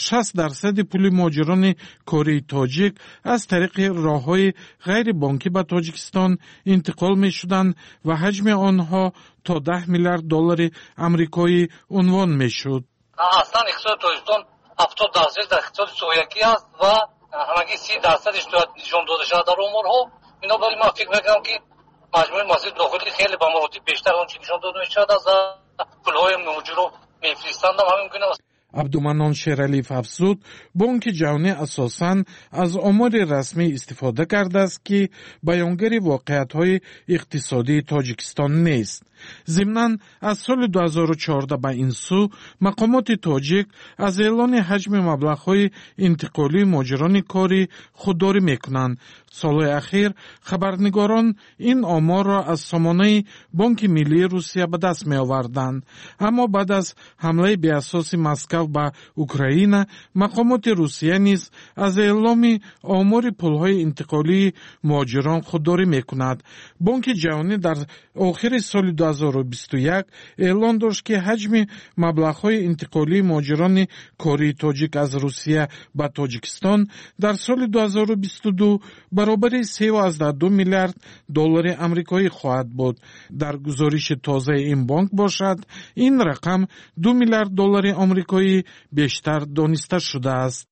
60% пули муҳоҷирони кории тоҷик аз тариқи роҳҳои ғайрибонкӣ ба Тоҷикистон интиқол мешуданд ва ҳаҷми онҳо то $10 миллиард амрикоӣ унвон мешуд. аслан иқтисоди Тоҷикистон 70% дар иқтисоди соҳаякӣ аст ва ҳамагӣ 30% иштироят нишон дода шуда дар оморҳо. бинобар ман фикр мекунам ки маҷмӯи масъули дохилӣ хеле ба маротиб бештар он чи нишон дода мешавад аз пулҳои муҳоҷиро мефиристанд. ҳамин гуна абдуманон шералиев афзуд, Бонки ҷаҳонӣ асосан аз омори расмӣ истифода кардааст, ки баёнгари воқеиятҳои иқтисодии Тоҷикистон нест. зимнан аз соли 2014 ба ин су мақомоти тоҷик аз эълони ҳаҷми маблағҳои интиқолии муҳоҷирони корӣ худдорӣ мекунанд. солҳои ахир хабарнигорон ин оморро аз сомонаи Бонки миллии Русия ба даст меоварданд, аммо баъд аз ҳамлаи беасоси Москав Киев ба Украина, мақомоти Русия низ аз эъломи омори пулҳои интиқолии муҳоҷирон худдорӣ мекунад. Бонки ҷаҳонӣ дар охири соли 2021 эълон дошт, ки ҳаҷми маблағҳои интиқолии муҳоҷирони кории тоҷик аз Русия ба Тоҷикистон дар соли 2022 баробари $3.2 миллиард амрикоӣ хоҳад буд. Дар гузориши тозаи ин бонк бошад, ин рақам $2 миллиард амрикоӣ бештар дониста шудааст.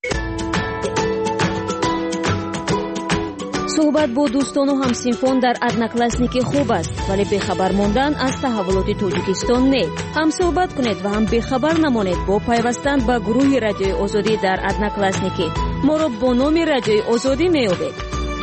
суҳбат бо дӯстону ҳамсинфон дар одноклассники хуб аст, вале бехабар мондан аз таҳаввулоти Тоҷикистон не. ҳам суҳбат кунед ва ҳам бехабар намонед бо пайвастан ба гурӯҳи Радиои Озодӣ дар одноклассники. моро бо номи Радиои Озодӣ меёбед.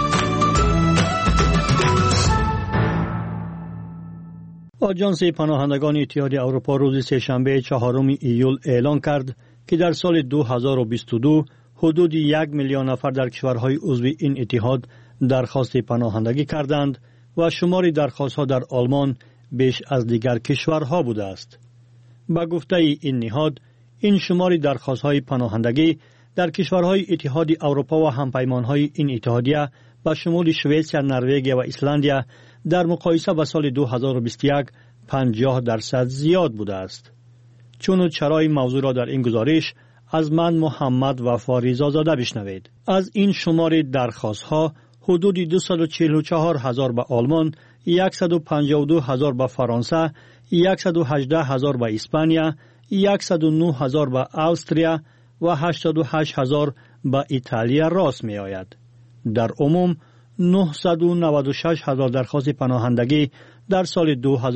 آژانس پناهندگان اتحاد اروپا روز سه‌شنبه 4 ایول اعلام کرد که در سال 2022 حدود 1 میلیون نفر در کشورهای عضو این اتحاد درخواست پناهندگی کردند و شمار درخواست‌ها در آلمان بیش از دیگر کشورها بوده است. با گفته این نهاد، این شمار درخواست‌های پناهندگی در کشورهای اتحاد اروپا و همپیمان‌های این اتحادیه با شمول سوئیسرا، نروژ و ایسلندیا در مقایسه با سال 2021 50% زیاد بوده است. چون چرای موضوع را در این گزارش از من محمد وفا رضازاده بشنوید. از این شمار درخواست‌ها حدود 244,000 به آلمان، 152,000 به فرانسه، 118,000 به اسپانیا، 109,000 به استریا و 88,000 به ایتالیا راست می آید. در عموم 996,000 درخواست پناهندگی در سال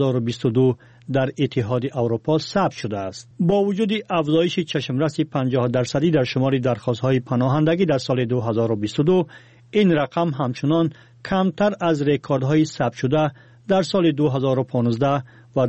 2022 در اتحاد اروپا ثبت شده است. با وجود افزایش چشمرس 50% در شمار درخواست‌های پناهندگی در سال 2022، این رقم همچنان کمتر از رکوردهای ثبت شده در سال 2015 و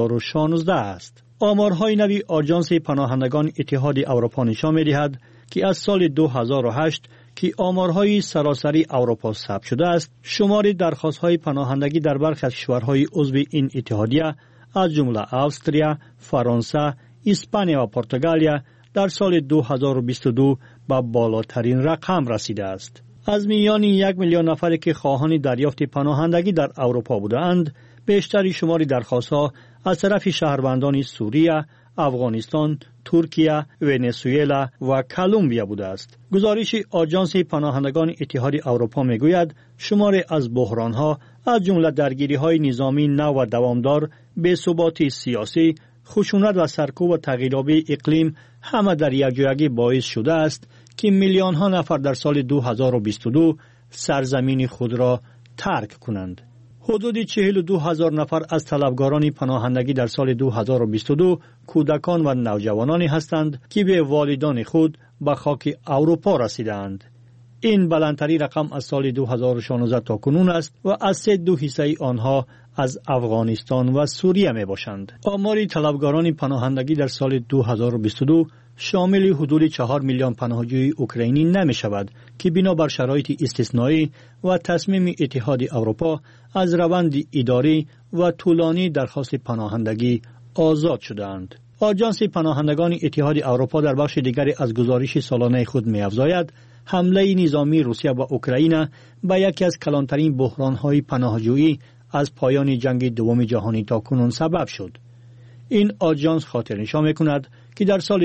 2016 است. آمارهای نوی آژانس پناهندگان اتحاد اروپا نشان می‌دهد که از سال 2008 که آمارهای سراسری اروپا ثبت شده است، شمار درخواست‌های پناهندگی در برخی از کشورهای عضو این اتحادیه از جمله استریا، فرانسه، اسپانیا و پرتغالیا در سال 2022 به بالاترین رقم رسیده است. از میان 1 میلیون نفری که خواهان دریافت پناهندگی در اروپا بودند، بیشتر شمار درخواست‌ها از طرف شهروندان سوریه، افغانستان، ترکیه، ونزوئلا و کلمبیا بوده است. گزارش آژانس پناهندگان اتحاد اروپا میگوید شمار از بحران‌ها از جمله درگیری‌های نظامی نو و دوامدار، بی‌ثباتی سیاسی، خشونت و سرکوب و تغییرآبی اقلیم همه در یکجایی باعث شده است که میلیون‌ها نفر در سال 2022 سرزمین خود را ترک کنند. حدود 42,000 نفر از طلبگاران پناهندگی در سال 2022 کودکان و نوجوانانی هستند که به والدان خود به خاک اروپا رسیدند. این بلندترین رقم از سال 2016 تا کنون است و از 3.2% آنها از افغانستان و سوریه می باشند. آمار طلبگاران پناهندگی در سال 2022 شامل حدود 4 میلیون پناهجوی اوکراینی نمی شود که بنابر شرایط استثنایی و تصمیم اتحاد اروپا از روند اداری و طولانی درخواست پناهندگی آزاد شدند. آژانس پناهندگان اتحاد اروپا در بخش دیگری از گزارش سالانه خود می افزاید حمله نظامی روسیه به اوکراین به یکی از کلانترین بحران‌های پناهجویی از پایان جنگ دوم جهانی تا کنون سبب شد. این آژانس خاطرنشان می‌کند که در سال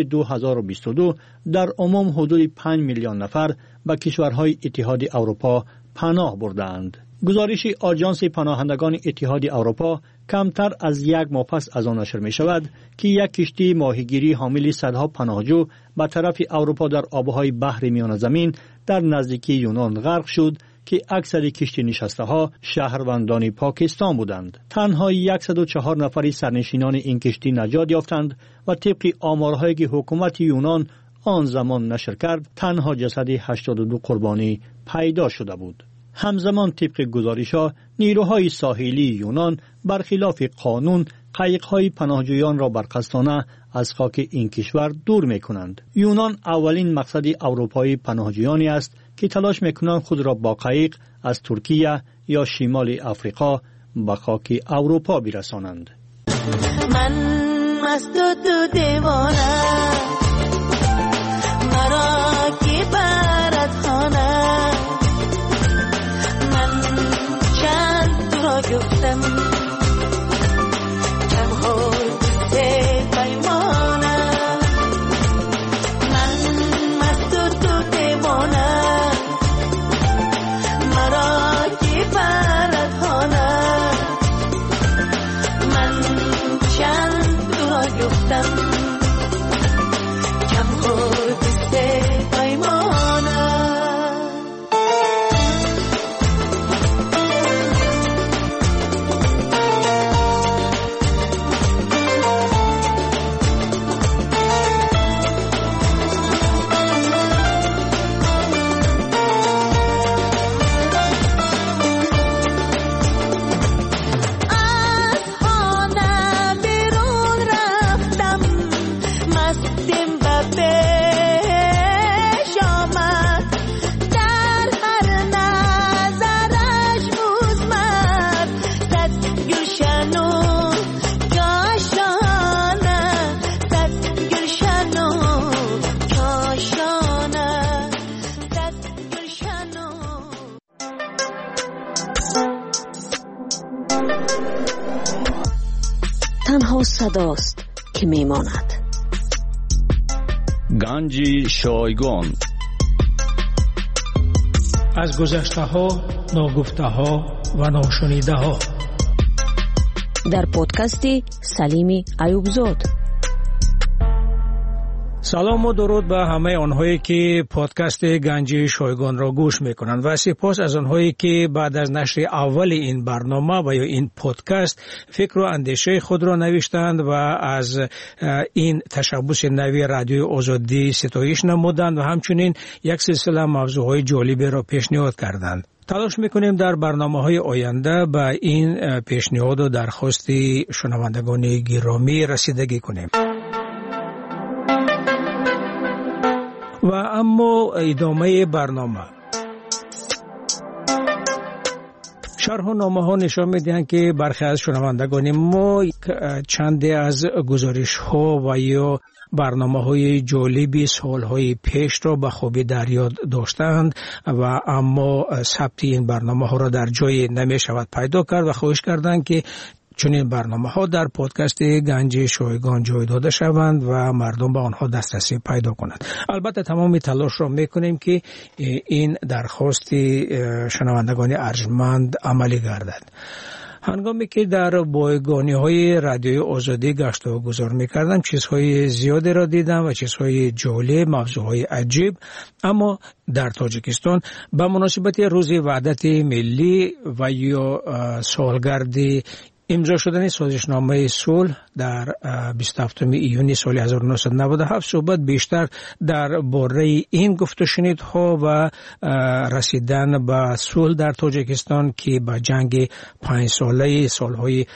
2022 در عموم حدود 5 میلیون نفر به کشورهای اتحاد اروپا پناه بردند. گزارش آژانس پناهندگان اتحاد اروپا کمتر از یک ماه پس از آن نشر می شود که یک کشتی ماهیگیری حامل صدها پناهجو به طرف اروپا در آبهای بحر میان زمین در نزدیکی یونان غرق شد که اکثر کشتی نشسته ها شهروندان پاکستان بودند. تنها 104 نفر سرنشینان این کشتی نجات یافتند و طبق آمارهایی که حکومت یونان آن زمان نشر کرد، تنها جسد 82 قربانی پیدا شده بود. همزمان طبق گزارش‌ها نیروهای ساحلی یونان برخلاف قانون قایق‌های پناهجویان را برقصدانه از خاک این کشور دور می‌کنند. یونان اولین مقصد اروپایی پناهجویانی است که تلاش می‌کنند خود را با قایق از ترکیه یا شمال افریقا به خاک اروپا برسانند. من مست و تو دیوانه، مرا که برد خانه من چند تو را گفتم جمهور پیمانه من مست و تو دیوانه مرا که برد خانه من چند تو را گفتم تنها صداست که میماند. گنج شایگان از گذشته ها، ناگفته ها و ناشنیده ها در پادکستی سلیمی ایوبزاد. سلام و درود به همه آنهایی که پادکست گنج شایگان را گوش میکنند و سپاس از آنهایی که بعد از نشر اول این برنامه و یا این پادکست فکر و اندیشه خود را نوشتند و از این تشبث نوی رادیوی آزادی ستایش نمودند و همچنین یک سلسله موضوعهای جالبی را پیشنهاد کردند. تلاش میکنیم در برنامه‌های آینده به این پیشنهاد و درخواست شنوندگان گرامی رسیدگی کنیم. و اما ادامه برنامه شرح و نامه ها نشان میدهند که برخی از شنوندگان ما چندی از گزارش ها و یا برنامه های جالبی سالهای پیش را به خوبی در یاد داشتند و اما ثبت این برنامه ها را در جای نمی شود پیدا کرد و خواهش کردند که چنین برنامه ها در پادکست گنج شایگان جای داده شوند و مردم به آنها دسترسی پیدا کنند. البته تمام تلاش را میکنیم که این درخواست شنوندگان ارجمند عملی گردد. هنگامی که در بایگانی های رادیوی آزادی گشت و گذار میکردم چیزهای زیادی را دیدم و چیزهای جالب، موضوعهای عجیب، اما در تاجیکستان به مناسبت روز وحدت ملی و یا سالگرد امضا شدن سازشنامه صلح در 27 ایونی سال 1997 صحبت بیشتر در باره این گفت و شنیدها و رسیدن به صلح در تاجیکستان که با جنگ 5 ساله سالهای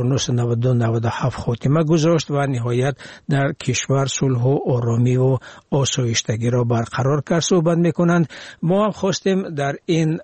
1992-97 خاتمه گذاشت و نهایت در کشور صلح و آرامی و آسایشتگی را برقرار کرد صحبت میکنند. ما هم خواستیم در این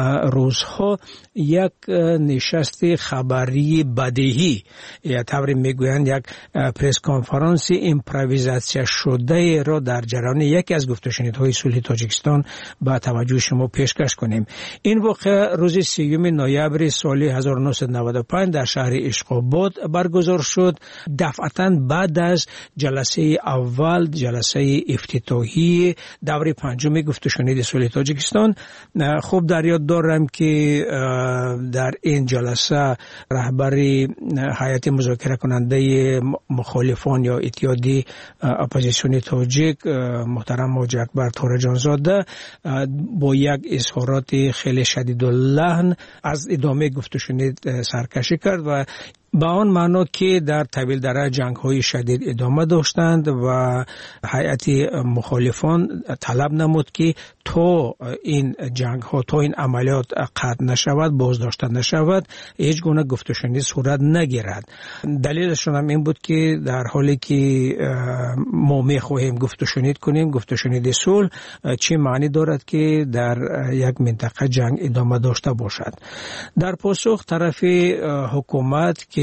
روزها یک نشست خبری بدیهی یا طوری میگویند یک پرس کنفرانس ایمپرویزاسیون شده را در جریان یکی از گفت و شنیدهای صلح تاجیکستان به توجه شما پیشکش کنیم. این واقعه روز 3 نوامبر سال 1995 در شهر اشقاباد برگزار شد، دفعتاً بعد از جلسه اول، جلسه افتتاحی دوره 5 گفت و شنید صلح تاجیکستان. خوب در یاد دارم که در این جلسه رهبر هیئت مذاکره کننده مخالفان یا اتحادیه اپوزیسیون تاجیک محترم حاجی اکبر تورجان زاده با یک اظهارات خیلی شدید اللحن از ادامه گفت و شنید سرکشی کرد و با آن معنا که در طویل دره جنگ های شدید ادامه داشتند و هیئت مخالفان طلب نمود که تا این جنگ ها، تا این عملیات قطع نشود، بازداشته نشود، هیچ گونه گفت و شنید صورت نگیرد. دلیلشون هم این بود که در حالی که ما میخواهیم گفت و شنید کنیم، گفت و شنید صلح چه معنی دارد که در یک منطقه جنگ ادامه داشته باشد. در پاسخ طرف حکومت که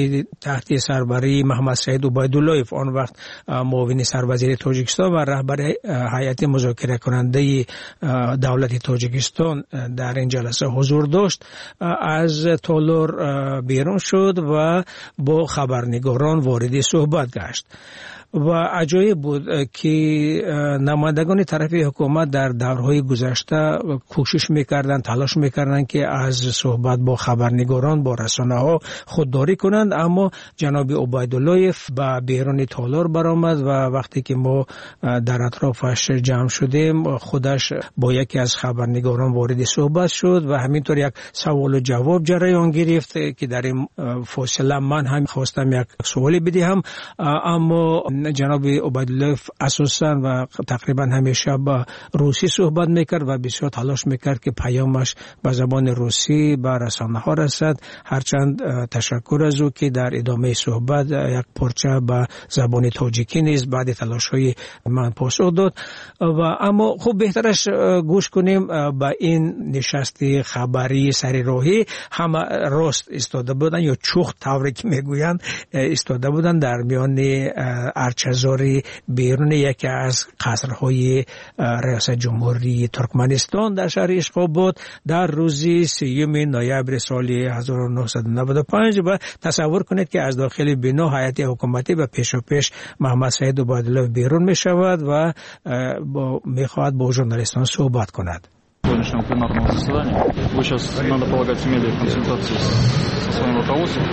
که تحت سربری محمد سعید عبیداللهیف آن وقت معاون سروزیر تاجیکستان و رهبر هیئت مذاکره کننده دولت تاجیکستان در این جلسه حضور داشت، از تالار بیرون شد و با خبرنگاران وارد صحبت گشت و عجایب بود که نمایندگان طرف حکومت در دورهای گذشته کوشش میکردند، تلاش میکردند که از صحبت با خبرنگاران، با رسانه ها خودداری کنند، اما جناب عبیداللهیف به بیرون تالار برآمد و وقتی که ما در اطرافش جمع شدیم خودش با یکی از خبرنگاران وارد صحبت شد و همینطور یک سوال و جواب جریان گرفت که در این فاصله من هم خواستم یک سوالی بدهم، اما جناب عبیداللهیف اساساً و تقریبا همیشه با روسی صحبت میکرد و بسیار تلاش میکرد که پیامش به زبان روسی به رسانه ها رسد. هرچند تشکر از او که در ادامه صحبت یک پرچه به زبان تاجیکی نیز بعد تلاش های من پاسخ داد و اما خوب بهترش گوش کنیم به این نشست خبری سر راهی. همه راست ایستاده بودن یا چوخ طوری که میگویند ایستاده بودن در میان ارچه‌زاری بیرون یکی از قصرهای ریاست جمهوری ترکمنستان در شهر اشخاباد در روز 3 نوامبر سال 1995 و تصور کنید که از داخل بنا هیئت حکومتی و پیش محمد سعید عبیدالله بیرون می شود و میخواهد با ژورنالیستان صحبت کند. Сегодняшнего пленарного заседания. Вы сейчас, надо полагать, имели консультации со своим руководством?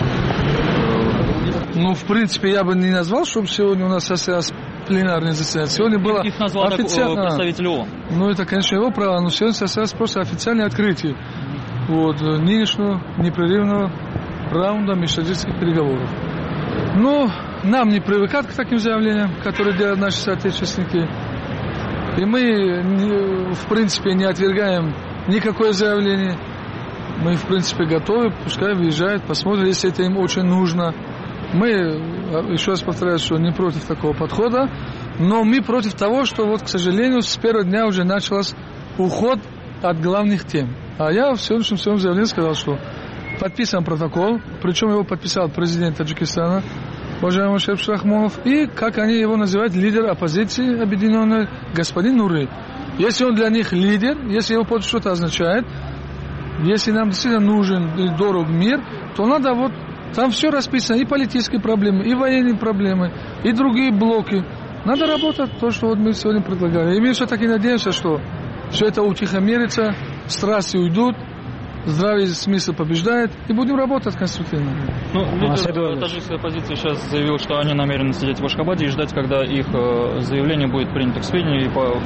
Ну, в принципе, я бы не назвал, чтобы сегодня у нас состоялось пленарное заседание. Сегодня было официально... представитель ООН. Ну, это, конечно, его право, но сегодня состоялось просто официальное открытие нынешнего непрерывного раунда межсоюзных переговоров. Но нам не привыкать к таким заявлениям, которые делают наши соотечественники. И мы, в принципе, не отвергаем никакое заявление. Мы, в принципе, готовы, пускай выезжают, посмотрим, если это им очень нужно. Мы, еще раз повторяю, что не против такого подхода, но мы против того, что, вот, к сожалению, с первого дня уже начался уход от главных тем. А я в сегодняшнем своем заявлении сказал, что подписан протокол, причем его подписал президент Таджикистана, уважаемый Шериф Шахмонов, и, как они его называют, лидер оппозиции объединенной, господин Нуры. Если он для них лидер, если его подпись что-то означает, если нам действительно нужен и дорог мир, то надо вот, там все расписано, и политические проблемы, и военные проблемы, и другие блоки. Надо работать, то, что вот мы сегодня предлагаем. И мы все-таки надеемся, что все это утихомирится, страсти уйдут, здравый смысл побеждает, и будем работать конструктивно. Ну, лидер таджикской оппозиции сейчас заявил, что они намерены сидеть в Ашхабаде и ждать, когда их заявление будет принято к сведению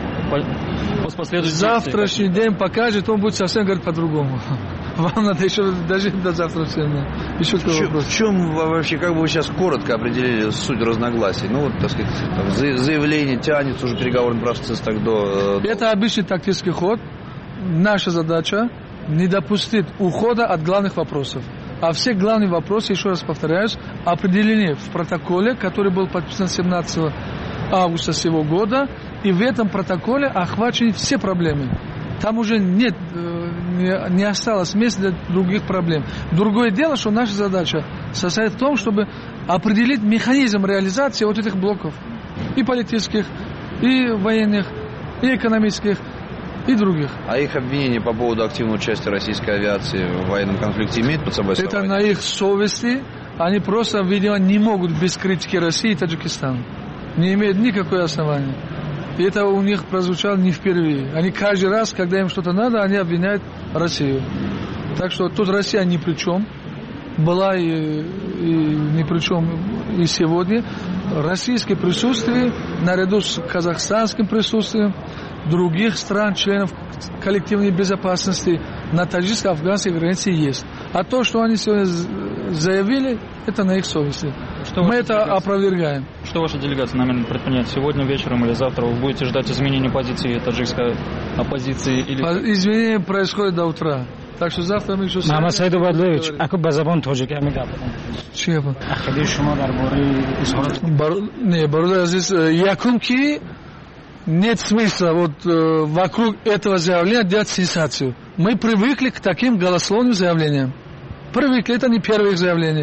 и последует. Завтрашний день покажет, он будет совсем говорить по-другому. Вам надо еще дожить до завтрашнего дня. Еще какой вопрос? В чем вообще, как бы вы сейчас коротко определили суть разногласий? Ну, вот, так сказать, там, заявление тянется, уже переговорный процесс так до... Это обычный тактический ход. Наша задача не допустить ухода от главных вопросов. А все главные вопросы, еще раз повторяюсь, определены в протоколе, который был подписан 17 августа сего года. И в этом протоколе охвачены все проблемы. Там уже нет, не осталось места для других проблем. Другое дело, что наша задача состоит в том, чтобы определить механизм реализации вот этих блоков. И политических, и военных, и экономических, и других. А их обвинения по поводу активного участия российской авиации в военном конфликте имеют под собой основания? Это на их совести. Они просто, видимо, не могут без критики России и Таджикистана. Не имеют никакого основания. И это у них прозвучало не впервые. Они каждый раз, когда им что-то надо, они обвиняют Россию. Так что тут Россия ни при чем. Была и ни при чем и сегодня. Российское присутствие наряду с казахстанским присутствием других стран, членов коллективной безопасности на таджикско-афганской границе есть. А то, что они сегодня заявили, это на их совести. Мы это опровергаем. Что ваша делегация намерена предпринять сегодня вечером или завтра? Вы будете ждать изменения позиции таджикской оппозиции? Или... Изменения происходят до утра. Так что завтра мы еще... Махмад Саид Убайдуллович, ако ба забон тоҷикӣ мегапарам. Чӣ гап? Ақидаи шумо дар бораи изҳорот... Не, бародар азиз, якум ки нет смысла вот вокруг этого заявления делать сенсацию. Мы привыкли к таким голословным заявлениям. Привыкли, это не первое их заявление.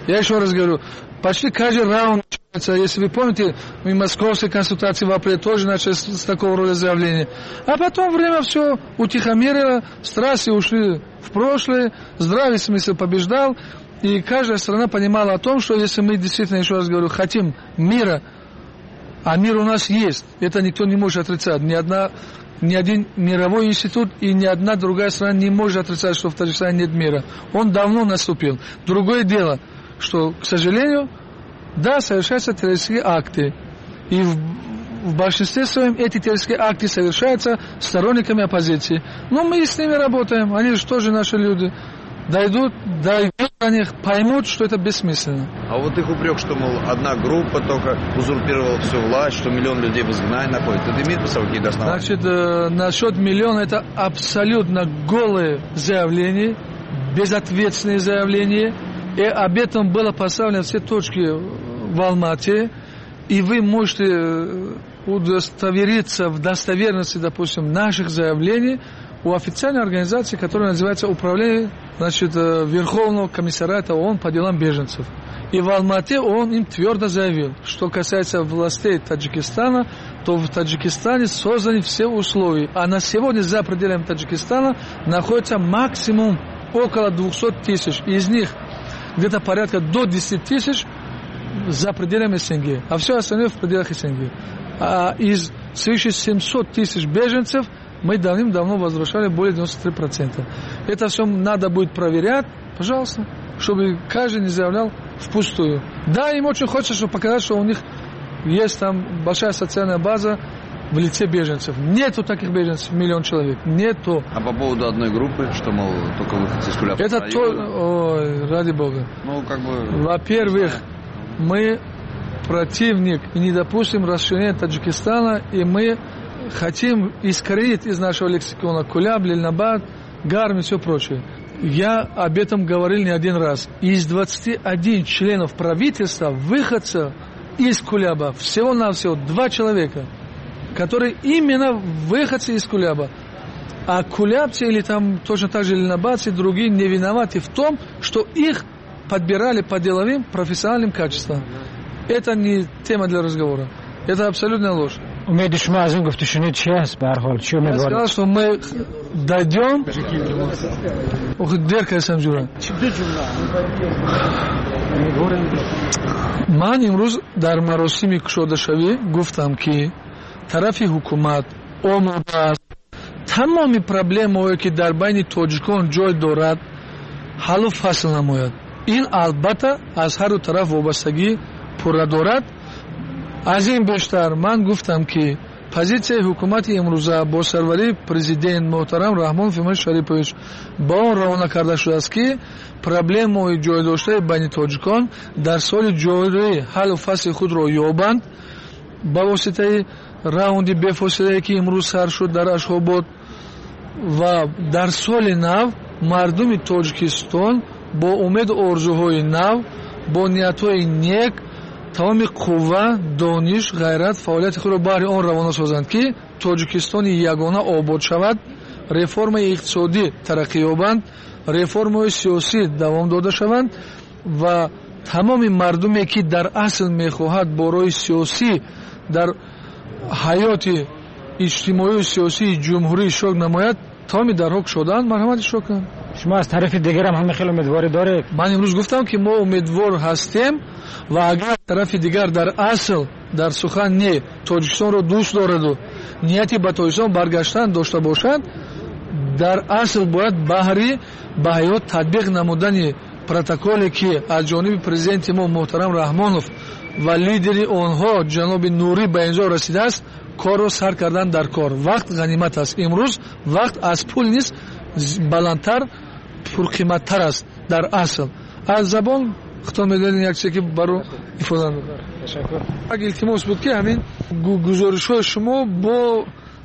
Я еще раз говорю, почти каждый раунд, если вы помните, в московской консультации в апреле тоже начали с такого рода заявления. А потом время все утихомирило, страсти ушли в прошлое, здравый смысл побеждал, и каждая страна понимала о том, что если мы действительно, еще раз говорю, хотим мира, а мир у нас есть, это никто не может отрицать, ни один мировой институт и ни одна другая страна не может отрицать, что в Таджикистане нет мира. Он давно наступил. Другое дело, что, к сожалению, да, совершаются террористические акты. И в большинстве своем эти террористические акты совершаются сторонниками оппозиции. Но мы с ними работаем, они же тоже наши люди. Дойдут до них, поймут, что это бессмысленно. А вот их упрек, что, мол, одна группа только узурпировала всю власть, что миллион людей в изгнании находится, это имеет какие-то основания? Значит, насчет миллиона, это абсолютно голые заявления, безответственные заявления. И об этом было поставлено все точки в Алмате. И вы можете удостовериться в достоверности, допустим, наших заявлений у официальной организации, которая называется Управление, значит, Верховного комиссариата ООН по делам беженцев. И в Алмате он им твердо заявил, что касается властей Таджикистана, то в Таджикистане созданы все условия. А на сегодня за пределами Таджикистана находится максимум около 200 тысяч. Из них где-то порядка до 10 тысяч за пределами СНГ. А все остальное в пределах СНГ. А из свыше 700 тысяч беженцев мы давным-давно возвращали более 93%. Это все надо будет проверять, пожалуйста, чтобы каждый не заявлял впустую. Да, им очень хочется, чтобы показать, что у них есть там большая социальная база в лице беженцев. Нету таких беженцев, 1 миллион человек. Нету. А по поводу одной группы, что, мол, только выходцы из Кулябского это района? Ой, ради бога. Ну, как бы... Во-первых, мы противник и не допустим расширения Таджикистана, и мы хотим искоренить из нашего лексикона Куляб, Лильнабад, Гарм и все прочее. Я об этом говорил не один раз. Из 21 членов правительства выходца из Куляба всего-навсего 2 человека, которые именно выходцы из Куляба. А кулябцы или там точно так же лильнабадцы, другие не виноваты в том, что их подбирали по деловым профессиональным качествам. Это не тема для разговора. Это абсолютная ложь. Я сказал, что мы дойдем. من امروز در مراسم کشاده‌شوی گفتم که طرف حکومت آماده است تمام پرابلم‌هایی که در بین تاجیکان جای دارد حل و فصل نماید. این البته از هر دو طرف وابستگی پوره دارد. از این بیشتر من گفتم که позиция حکومت امروزه با سروری پرزیدنت محترم رحمان فیمای شریفویچ با آن روانه کرده شده است که پرابلم‌های جای داشته بین تاجیکان در سال جاری حل و فصل خود را یابند با واسطه راوند بفاصله که امروز سر شد در اشخاباد و در سال نو مردم تاجیکستان با امید آرزوهای نو با نیت‌های نیک تمام قوه، دانش، غیرت، فعالیت خود را بهر آن روانه سازند که تاجیکستان یگانه آباد شود، رفرم اقتصادی ترقی یابند، رفرم سیاسی دوام داده شوند و تمام مردمی که در اصل میخواهد برای سیاسی در حیات اجتماعی و سیاسی جمهوری شرکت نماید تمام درها شدند مرحمت شرکت کنند. شما از طرف دیگر هم خیلی امیدواری دارید؟ من امروز گفتم که ما امیدوار هستیم و اگر طرف دیگر در اصل در سخن نه تاجیکستان رو دوست دارد و نیتی به تاجیکستان برگشتن داشته باشد در اصل باید بهری به حیات تطبیق نمودن پروتکلی که از جانب پرزیدنت ما محترم رحمانوف و لیدر آنها جناب نوری به اینجا رسیده است کار رو سر کردن در کار. وقت غنیمت است. امروز وقت از پول نیست بلندتر پرقیمتتر است در اصل. از زبان خطاب می‌دادین یک چیزی که برای ifade می‌کنم. تشکر. اگه التماس بود که همین گزارش‌های شما با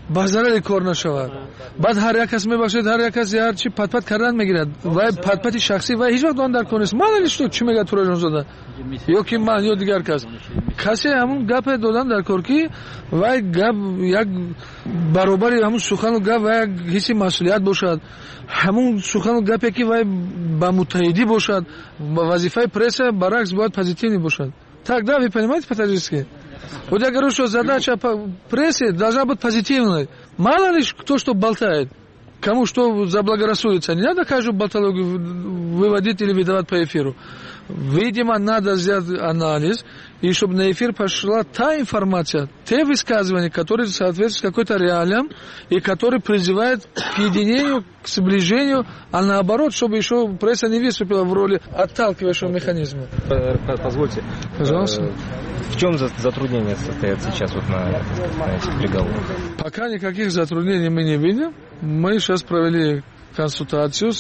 базараи кор нашавад. Баъд ҳар як кас мебахшед, ҳар як кас ҳарчи патпат кардан мегирад. Вай патпати шахсӣ вай ҳеҷ вақт он дар кор нест. Маълум нест чӣ мегӯяд Тураҷонзода ё ки ман ё дигар кас. Касе ҳамун гапе додан дар кор ки вай гап як баробари ҳамун сухану гап вай як ҳисси масъулият бошад. ҳамун сухану гапе ки вай ба муттаҳидӣ бошад. Вазифаи пресса баръакс бояд позитивный бошад. Тогда вы понимаете по-таджикски? Вот я говорю, что задача прессы должна быть позитивной. Мало ли кто что болтает, кому что заблагорассудится. Не надо каждую болтологию выводить или выдавать по эфиру. Видимо, надо сделать анализ, и чтобы на эфир пошла та информация, те высказывания, которые соответствуют какой-то реалиям, и которые призывают к единению, к сближению, а наоборот, чтобы еще пресса не выступила в роли отталкивающего механизма. Позвольте. Пожалуйста. В чем затруднения состоят сейчас вот на этих переговорах? Пока никаких затруднений мы не видим. Мы сейчас провели консультацию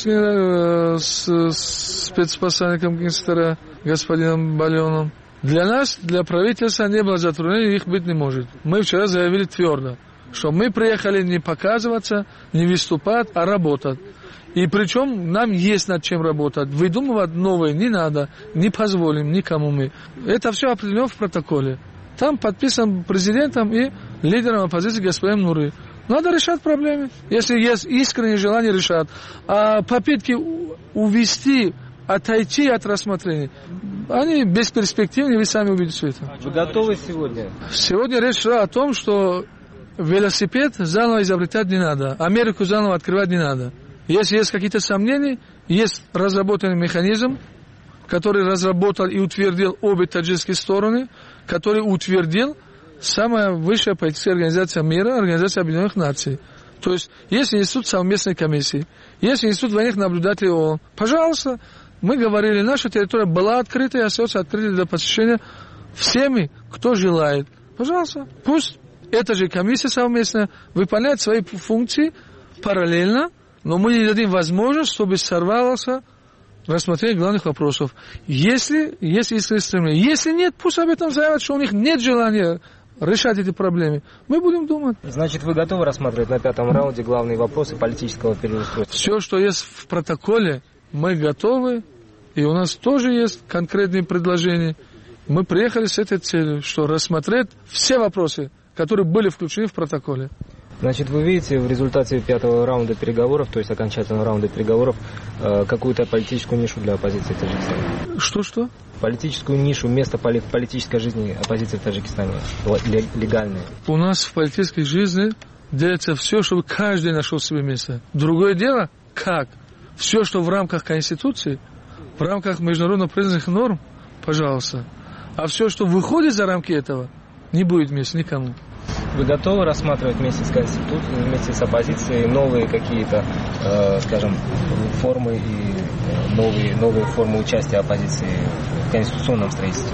с спецпосланником Генштаба господином Балионом. Для нас, для правительства не было затруднений, их быть не может. Мы вчера заявили твердо, что мы приехали не показываться, не выступать, а работать. И причем нам есть над чем работать. Выдумывать новые не надо, не позволим никому мы. Это все определено в протоколе. Там подписан президентом и лидером оппозиции господином Нуры. Надо решать проблемы. Если есть искреннее желание решать. А попытки увести, отойти от рассмотрения, они бесперспективны, вы сами увидите это. Вы готовы сегодня? Сегодня речь шла о том, что велосипед заново изобретать не надо. Америку заново открывать не надо. Если есть какие-то сомнения, есть разработанный механизм, который разработал и утвердил обе таджикские стороны, который утвердил самая высшая политическая организация мира, Организация Объединенных Наций. То есть, есть институт совместной комиссии, есть институт военных наблюдателей ООН. Пожалуйста, мы говорили, наша территория была открыта и остается открытой для посещения всеми, кто желает. Пожалуйста, пусть эта же комиссия совместная выполняет свои функции параллельно, но мы не дадим возможность, чтобы сорвался рассмотрение главных вопросов. Если есть искреннее стремление. Если нет, пусть об этом заявят, что у них нет желания решать эти проблемы. Мы будем думать. Значит, вы готовы рассматривать на 5-м раунде главные вопросы политического переустройства? Все, что есть в протоколе, мы готовы. И у нас тоже есть конкретные предложения. Мы приехали с этой целью, что рассмотреть все вопросы, которые были включены в протоколе. Значит, вы видите в результате 5-го раунда переговоров, то есть окончательного раунда переговоров, какую-то политическую нишу для оппозиции в Таджикистане? Что? Политическую нишу, место политической жизни оппозиции в Таджикистане, легальное. У нас в политической жизни делается все, чтобы каждый нашел себе место. Другое дело, как? Все, что в рамках Конституции, в рамках международно признанных норм, пожалуйста. А все, что выходит за рамки этого, не будет места никому. Вы готовы рассматривать вместе с Конституцией, вместе с оппозицией новые какие-то, скажем, формы и новые формы участия оппозиции в конституционном строительстве?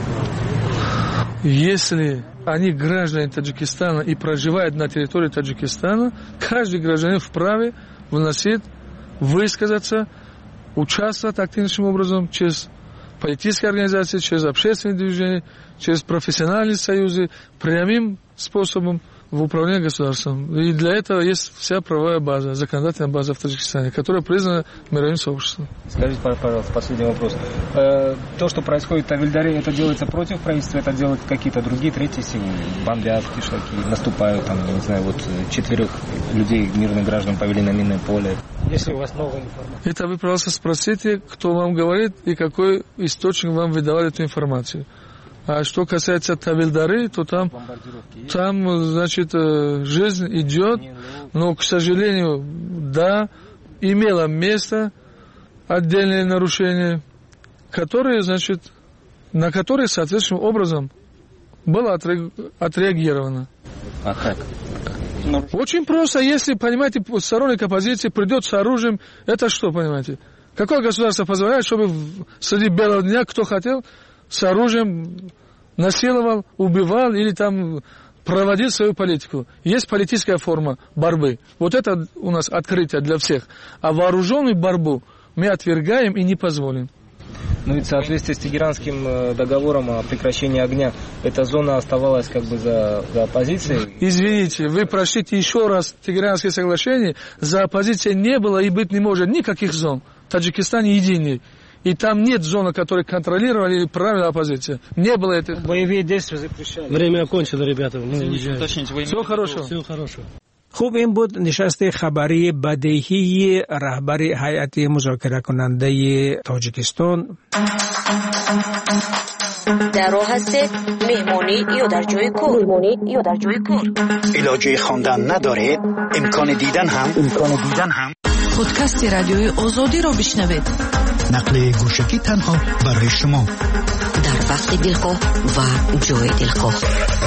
Если они граждане Таджикистана и проживают на территории Таджикистана, каждый гражданин вправе вносить, высказаться, участвовать активнейшим образом через политические организации, через общественные движения, через профессиональные союзы, прямым способом в управлении государством. И для этого есть вся правовая база, законодательная база в Таджикистане, которая признана мировым сообществом. Скажите, пожалуйста, последний вопрос. То, что происходит в Тавильдаре, это делается против правительства, это делают какие-то другие третьи силы? Бомбят, кишлаки, наступают, там, не знаю, вот 4 людей, мирных граждан, повели на минное поле. Если у вас новая информация. Это вы, пожалуйста, спросите, кто вам говорит и какой источник вам выдавал эту информацию. А что касается Тавильдары, то там, значит, жизнь идет, но, к сожалению, да, имело место отдельные нарушения, которые, значит, на которые соответствующим образом было отреагировано. А как? Очень просто, если, понимаете, сторонник оппозиции придет с оружием, это что, понимаете? Какое государство позволяет, чтобы среди белого дня кто хотел с оружием насиловал, убивал или там проводил свою политику? Есть политическая форма борьбы. Вот это у нас открытие для всех. А вооруженную борьбу мы отвергаем и не позволим. Ну ведь в соответствии с Тегеранским договором о прекращении огня, эта зона оставалась как бы за оппозицией. Извините, вы прочтите еще раз Тегеранское соглашение. За оппозицией не было и быть не может никаких зон. В Таджикистане единый. И там нет зоны, которые контролировали правила оппозиции. Не было этого. Боевые действия запрещали. Время окончено, ребята. Все хорошо. Все хорошо. خوب این بود نشست خبری بدیهی رهبر هیئت مذاکره کننده تاجیکستان. در راه هستید مهمانی یا در جای کار. علاجه خواندن ندارید امکان دیدن هم پادکست رادیوی آزادی را بشنوید. نقل گوشکی تنها برای شما در وقت دلخواه و جای دلخواه.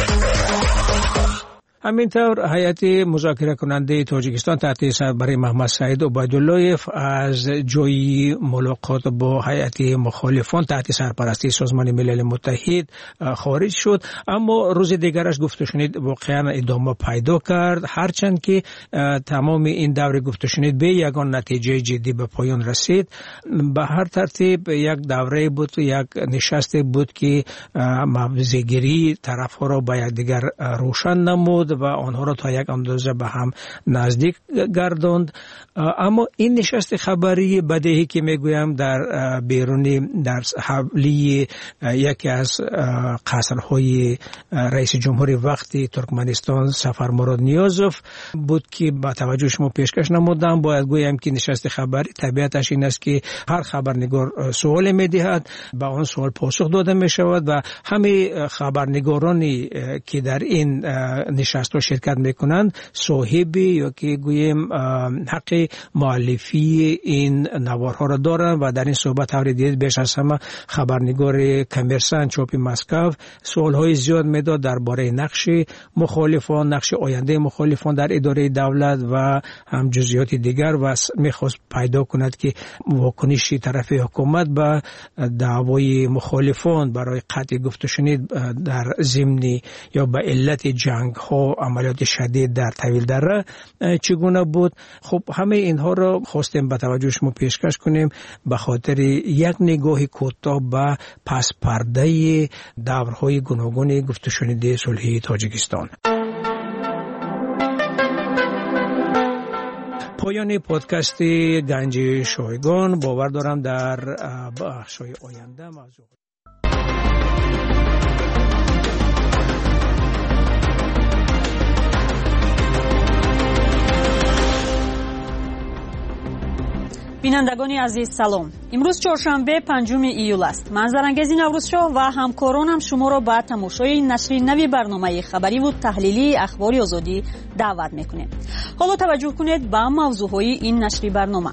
همینطور هیئت مذاکره کننده تاجیکستان تحت سربری محمد سعید عبیداللهیف از جای ملاقات با هیئت مخالفان تحت سرپرستی سازمان ملل متحد خارج شد، اما روز دیگرش گفت و شنید واقعا ادامه پیدا کرد، هرچند که تمام این دور گفت و شنید به یگان نتیجه جدی به پایان رسید. به هر ترتیب یک دوره بود، یک نشست بود که موضع‌گیری طرف‌ها را به یکدیگر روشن نمود و آنها را تا یک اندازه به هم نزدیک گرداند. اما این نشست خبری بدیهی که میگویم در بیرونی در حوالی یکی از قصرهای رئیس جمهوری وقتی ترکمنستان سفر مراد نیازوف بود که با توجه شما پیشکش نمودم. باید گویم که نشست خبری طبیعتش این است که هر خبرنگار سوال میدهد، به آن سوال پاسخ داده می شود و همه خبرنگارانی که در این نشست رو شرکت میکنند صاحبی یا که گویم حق مؤلفی این نوارها را دارند و در این صحبت ها دید بیش از همه خبرنگار کمرسان چاپ مسکو سوالهای زیاد میداد درباره نقش مخالفان، نقش آینده مخالفان در اداره دولت و هم جزئیات دیگر و میخواست پیدا کند که واکنش طرف حکومت به دعوای مخالفان برای قطع گفت و شنید در ضمن یا به علت جنگ ها عملیات شدید در طویل دره چگونه بود. خب همه اینها را خواستیم به توجه شما پیشکش کنیم به خاطر یک نگاه کوتاه به پس پرده دورهای گوناگون گفت و شنید صلحی تاجیکستان. پایان پادکست گنج شایگان. باور دارم در بخش‌های آینده موضوع بینندگان عزیز سلام. امروز چهارشنبه 5 ایول است. من زرنگزی نوروزشاه و همکارانم شما را به تماشای نشر نوی برنامه خبری و تحلیلی اخبار آزادی دعوت میکنیم. حالا توجه کنید به موضوعهای این نشر برنامه.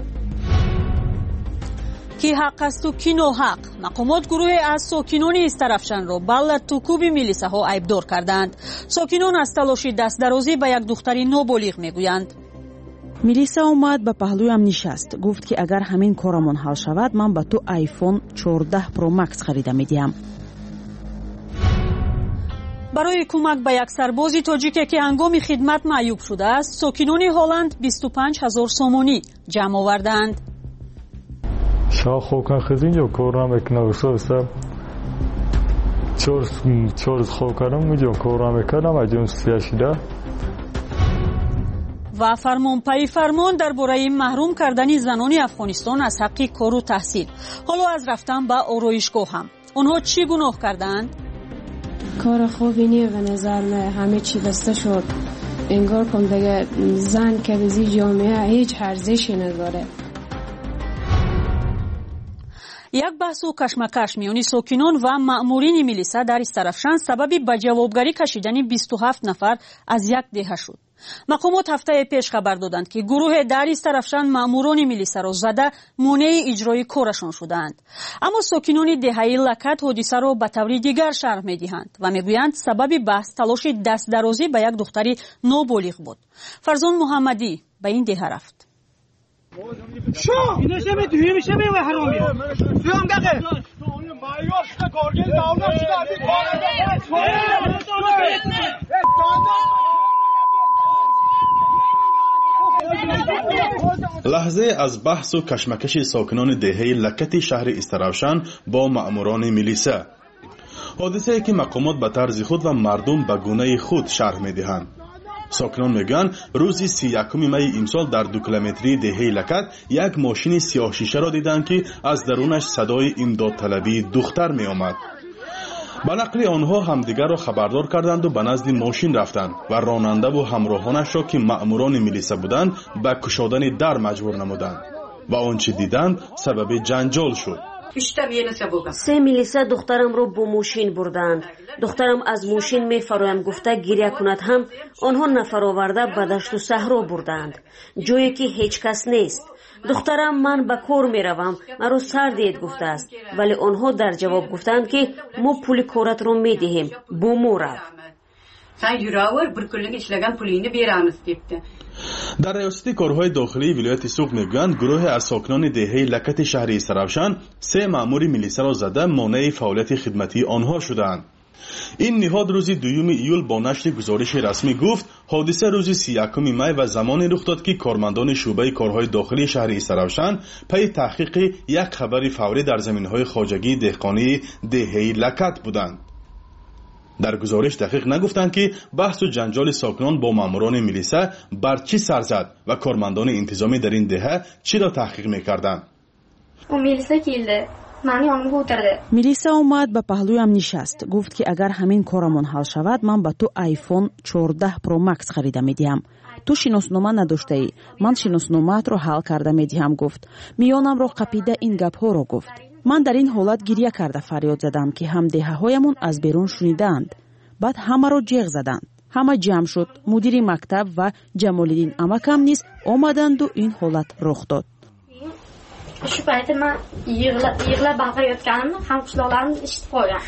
کی حق است و کی ناحق؟ مقامات گروه از ساکنان استرافشان را به توکوب میلیسه ها عیبدار کردند. ساکنان از تلاش دست درازی به یک دختری نابالغ میگویند. میلیسا اومد به پهلویم نشست، گفت که اگر همین کارمون حل شود من به تو آیفون 14 پرو مکس خریده میدیم. برای کمک به یک سرباز تاجیک که هنگام خدمت معیوب شده است، ساکنان هلند 25,000 سومانی جمع آوردند. شاخوکان خزینجا کورام اکناوسو است. چورز خوکارم میجا کورام اکنام اجون سیاشیده. و فرمانپای فرمان درباره محروم کردن زنان افغانستان از حق کار و تحصیل. حالا از رفتن به آرایشگاه هم. اونها چی گناه کردند؟ کار خوبی نیه به نظر من. همه چی بسته شد. انگار کم دیگه زن که بزی جامعه هیچ ارزشی نداره. یک بحث و کشمکش میان ساکنان و مأمورین میلیسا در استرافشان سبب به جوابگری کشیدن 27 نفر از یک دهه شد. مقامات هفته پیش خبر دادند که گروه در استرافشان مأموران میلیسا را زده مانع اجرای کارشان شدند. اما ساکنان دهه لکت حادثه را به طور دیگر شرح میدهند و میگویند سبب بحث تلاش دست درازی به یک دختری نابالغ بود. فرزان محمدی به این دهه رفت. شو اینه شب توی میشه به حرامی سوام دقیقه مایور شده کارگل داونا شده لحظه از بحث و کشمکش ساکنان دهه لکت شهر استراوشان با مأموران میلیسا. حادثه که مقامات به طرز خود و مردم به گونه خود شرح میدهند. ساکنان میگن روز 31 می امسال در 2 کیلومتری دهه لکت یک ماشین سیاه شیشه را دیدند که از درونش صدای امداد طلبی دختر می آمد. به نقل آنها همدیگر را خبردار کردند و به نزد ماشین رفتند و راننده و همراهانش را که مأموران میلیسا بودند به گشادن در مجبور نمودند و آنچه دیدند سبب جنجال شد. 3 میلیسا دخترم رو با ماشین بردند. دخترم از ماشین میفرایم گفته گریه کند هم آنها نفر آورده به دشت و صحرا بردند، جایی که هیچ کس نیست. دخترم من به کار میروم، مرا سر دید گفته است، ولی آنها در جواب گفتند که ما پول کارت رو میدهیم، با ما رو. در ریاست کارهای داخلی ولایت سوق میگویند گروه از ساکنان دهه لکت شهر استراوشان 3 مأمور میلیسا را زده مانع فعالیت خدمتی آنها شدند. این نهاد روز 2 ایول با نشر گزارش رسمی گفت حادثه روز 31 می و زمانی رخ داد که کارمندان شعبه کارهای داخلی شهر استراوشان پی تحقیق یک خبر فوری در زمینهای خواجگی دهقانی دهه لکت بودند. در گزارش دقیق نگفتند که بحث و جنجال ساکنان با ماموران میلیسا بر چی سر زد و کارمندان انتظامی در این دهه چی را تحقیق میکردند. میلیسا اومد به پهلویم نشست، گفت که اگر همین کارمون حل شود من به تو آیفون 14 پرو مکس خریده میدیم. تو شناسنامه نداشته ای، من شناسنامه‌ات رو حل کرده میدیم. گفت میانم رو قپیده این گپ ها رو گفت. من در این حالت گریه کرده فریاد زدم که همدیهه‌هایمون از بیرون شنیدند. بعد همه رو جیغ زدند. همه جمع شد. مدیر مکتب و جمالالدین امکم نیز آمدند و این حالت رخ داد. Shu paytda men yig'lab baqirayotganimni hamqishloqlarim eshitib qolgan.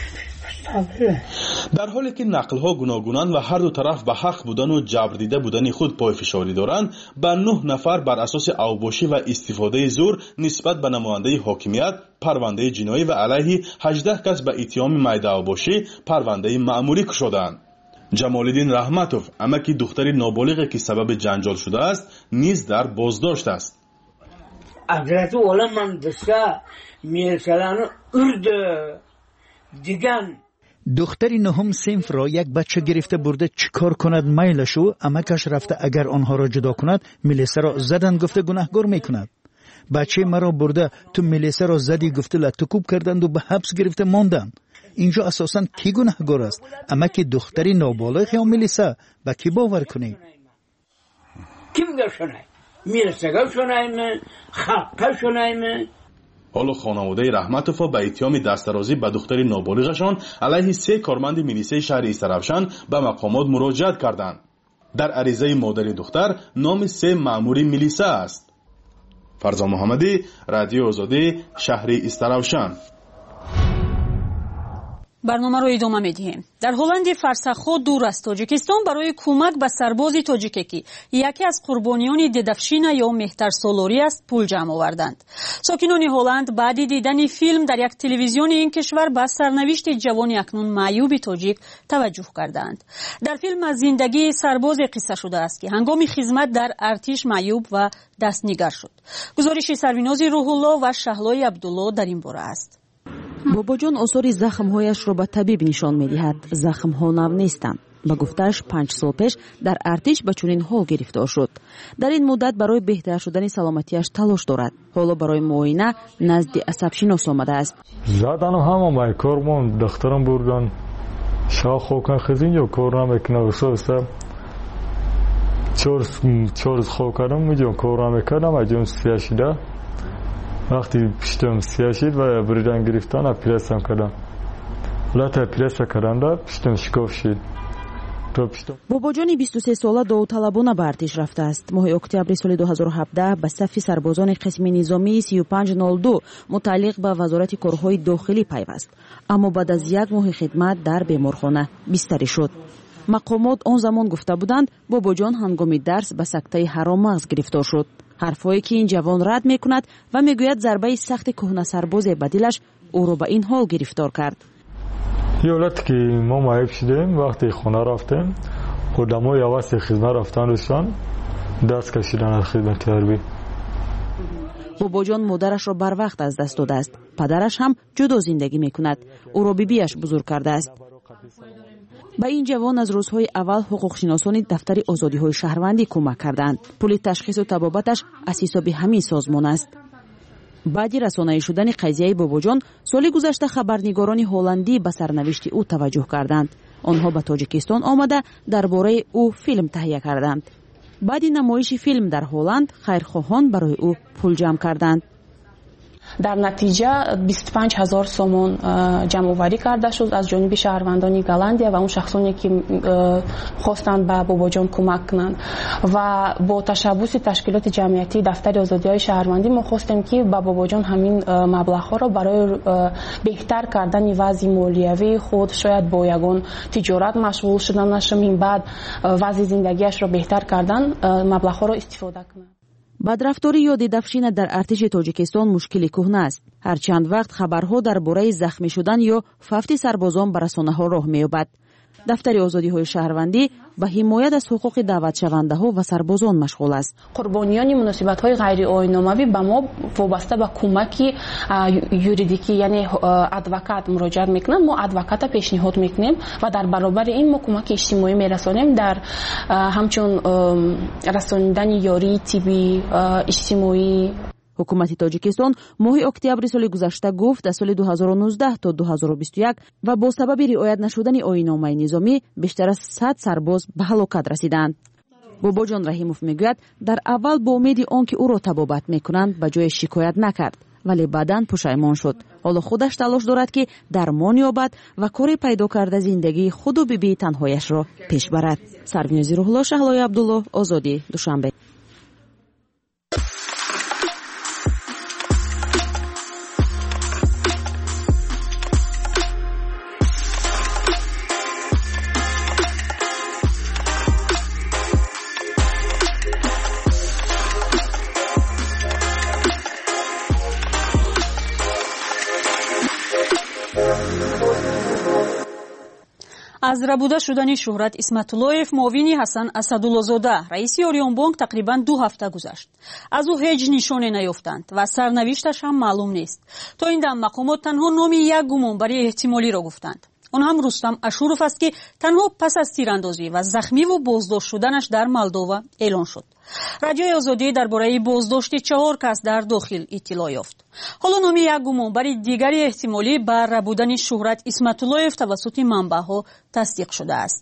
در حالی که نقل‌ها گوناگونند و هر دو طرف به حق بودن و جبر دیده بودن خود پایفشاری دارند، به 9 نفر بر اساس اوباشی و استفاده زور نسبت به نماینده حاکمیت پرونده جنایی و علیه 18 کس به اتهام میده اوباشی پرونده مأموری کشیدند. جمالالدین رحمتوف امکی دختری نابالغ که سبب جنجال شده است نیز در بازداشت است. حضرت علمان دسته میرسلان ارده دیگن دختر 9 صنف را یک بچه گرفته برده چیکار کند میلشو امکش رفته اگر آنها را جدا کند میلیسا را زدن گفته گناهگار میکند. بچه مرا برده تو میلیسا را زدی گفته لطکوب کردند و به حبس گرفته ماندند. اینجا اساساً کی گناهگار است؟ امک دختری نابالغ یا میلیسا؟ به کی باور کنی؟ کی میگه شنای؟ میلیسا شنای خاکه شنای. حالا خانواده رحمتوفا به اتهام دسترازی به دختر نابالغشان علیه 3 کارمند میلیسای شهر استراوشان به مقامات مراجعت کردند. در عریضه مادر دختر نام 3 مأمور میلیسا است. فرزا محمدی، رادیو آزادی، شهر استراوشان. برنامه رو ادامه میدیم. در هلند فرسخ‌ها دور از تاجیکستان برای کمک به سربازی تاجیکی که یکی از قربانیان ددفشین یا مهتر سالاری است پول جمع آوردند. ساکنان هلند بعد دیدن فیلم در یک تلویزیون این کشور به سرنوشت جوان اکنون معیوب تاجیک توجه کردند. در فیلم از زندگی سرباز قصه شده است که هنگام خدمت در ارتش معیوب و دستنگر شد. گزارش سرویناز روح الله و شهلای عبدالله در این باره است. باباجان آثار زخم‌هایش را به طبیب نشان می‌دهد. زخم‌ها نو نیستند. با گفتش 5 سال پیش در ارتش به چنین حال گرفتار شد. در این مدت برای بهتر شدن سلامتیش تلاش دارد. حالا برای معاینه نزد عصب‌شناس آمده است. زدن همه کارمون دخترم بردن. شاه خوکن خزین یا کارم میکنه وسوسه. چهار خوکرم میجون کارم میکنم اجون سیاشیده. وقتی پشتم سیاه شد و بریدن گرفتن اپریسم کردم. لطه اپریسم کردن پشتم شکاف شد. باباجان 23 ساله داوطلبانه به ارتش رفته است. ماه اکتبر سال 2017 به صف سربازان قسم نظامی 3502 متعلق به وزارت کارهای داخلی پیوست. اما بعد از 1 ماه خدمت در بیمارخانه بستری شد. مقامات آن زمان گفته بودند باباجان هنگام درس به سکته حرام مغز گرفتار شد. حرفایی که این جوان رد میکند و میگوید ضربه سخت کهنه سرباز به دلش او را به این حال گرفتار کرد. یولت که ما معیب شدیم وقتی خونه رفتیم خودمو یا واسه خدمت رفتن روشان دست کشیدن از خدمت حربی. باباجان مادرش را بر وقت از دست داده است. پدرش هم جدا زندگی میکند. او را بیبیش بزرگ کرده است. به این جوان از روزهای اول حقوقشناسان دفتر آزادی‌های شهروندی کمک کردند. پول تشخیص و طبابتش از حساب همین سازمان است. بعد رسانه‌ای شدن قضیه باباجان، سال گذشته خبرنگاران هلندی به سرنوشت او توجه کردند. آنها به تاجیکستان آمده درباره او فیلم تهیه کردند. بعد نمایش فیلم در هلند، خیرخواهان برای او پول جمع کردند. در نتیجه 25,000 سومون جمع آوری کرده شد از جانب شهروندان گلندیا و اون شخصانی که خواستند به باباجان کمک کنند و با تشبث تشکیلات جمعیتی دفتر آزادی‌های شهروندی ما خواستیم که به باباجان همین مبلغ‌ها را برای بهتر کردن وضع مالیوی خود، شاید با یگان تجارت مشغول شدنش، من بعد وضع زندگیش را بهتر کردن مبلغ‌ها را استفاده کنند. بدرفتاری یا دیدفشین در ارتش تاجیکستان مشکلی کهنه است. هر چند وقت خبرها درباره زخمی شدن یا فوت سربازان به رسانه‌ها راه می‌یابد. دفتر آزادی‌های شهروندی به حمایت از حقوق دعوت شونده‌ها و سربازان مشغول است. قربانیان مناسبت‌های غیر آیین‌ناموی به ما وابسته به کمک یوریدیکی یعنی ادوکات مراجعه می‌کنند. ما ادوکات پیشنهاد می‌کنیم و در برابر این ما کمک اجتماعی می‌رسانیم در همچون رساندن یاری طبی اجتماعی. حکومت تاجیکستان ماه اکتبر سال گذشته گفت در سال 2019 تا 2021 و با سبب رعایت نشدن آیین‌نامه نظامی بیشتر از 100 سرباز به هلاکت رسیدند. باباجان رحیموف میگوید در اول با امید آنکه او را طبابت میکنند به جای شکایت نکرد، ولی بعداً پشیمان شد. حالا خودش تلاش دارد که درمان یابد و کاری پیدا کرده زندگی خود و بیبی تنهایش را پیش برد. سرگنازی روح‌الله شهلای عبدالله، آزادی، دوشنبه. از ربوده شدن شهرت اسمت‌الله‌یف معاون حسن اسدالله‌زاده رئیس اوریون بانک تقریباً 2 هفته گذشت. از او هیچ نشانه نیافتند و سرنوشتش هم معلوم نیست. تا این دم مقامات تنها نام یک گمانبری احتمالی را گفتند. اون هم رستم اشورف است که تنها پس از تیراندازی و زخمی و بازداشت شدنش در مولدووا اعلان شد. رادیوی آزادی درباره بازداشت 4 کس در داخل اطلاع یافت. حالا نام یک گمانبر دیگری احتمالی بر بودن شهرت اسمت‌الله‌یف توسط منبع‌ها تصدیق شده است.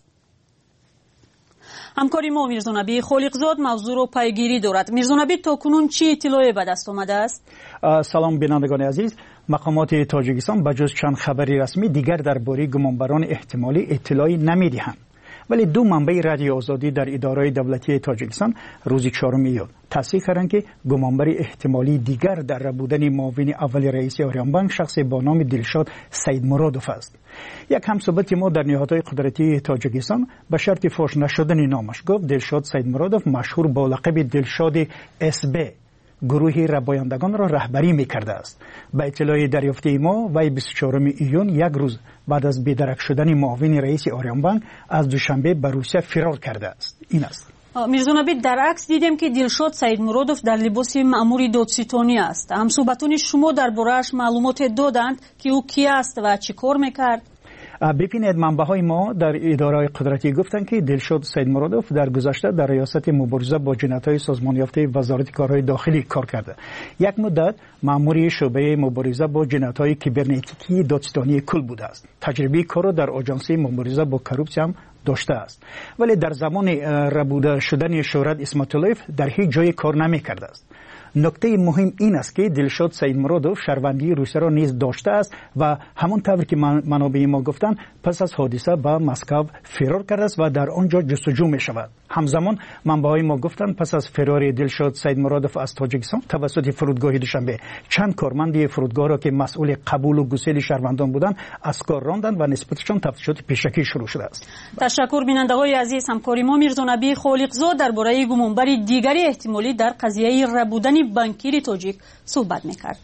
همکاری ما میرزانبی خالقزاد موضوع را پیگیری دارد. میرزانبی تاکنون چی اطلاعی به دست آمده است؟ سلام بینندگان عزیز. مقامات تاجیکستان بجز چند خبری رسمی دیگر درباره گمانبران احتمالی اطلاعی نمیدهند. ولی 2 منبع رادیو آزادی در اداره دولتی تاجیکستان روز 4 ایول تصدیق کردند که گمانبر احتمالی دیگر در بودن معاون اول رئیس اوریون بانک شخص با نام دلشاد سیدمرادوف است. یک همصحبت ما در نهادهای قدرتی تاجیکستان به شرط فاش نشدن نامش گفت دلشاد سیدمرادوف مشهور با لقب دلشاد SB گروهی ربایندگان را رهبری می‌کرده است. به اطلاع دریافته ما وی 24 ایون یک روز بعد از بی‌درک شدن معاون رئیس اوریون بانک از دوشنبه به روسیه فرار کرده است. این است. میرزانبی در عکس دیدیم که دلشاد سیدمرادوف در لباس مأمور دادستانی است. همصحبتان شما درباره‌اش معلومات دادند که او کی است و چی کار می‌کرد؟ ببینید منبع‌های ما در اداره قدرتی گفتند که دلشاد سیدمرادوف در گذشته در ریاست مبارزه با جنایت‌های سازمان یافته وزارت کارهای داخلی کار کرده. یک مدت مأمور شعبه مبارزه با جنایت‌های کیبرنتیکی دادستانی کل بوده است. تجربه کار در آژانس مبارزه با کروپسیون هم داشته است. ولی در زمان ربوده شدن شهرت اسمت‌الله‌یف در هیچ جای کار نمی‌کرده است. نکته مهم این است که دلشاد سیدمرادوف شهروندی روسیه را نیز داشته است و همون طور که منابع ما گفتند پس از حادثه به مسکو فرار کرده است و در آنجا جستجو می شود. همزمان منبع‌های ما گفتند پس از فرار دلشاد سیدمرادوف از تاجیکستان توسط فرودگاه دوشنبه چند کارمند فرودگاه را که مسئول قبول و گسیل شهروندان بودند از کار راندند و نسبتشان تفتیشات پیشکی شروع شده است. تشکر بینندگان عزیز. همکاری ما میرزانبی خالقزاد درباره گمانبر دیگری احتمالی در قضیه ربودن بانکیر تاجیک صحبت میکرد.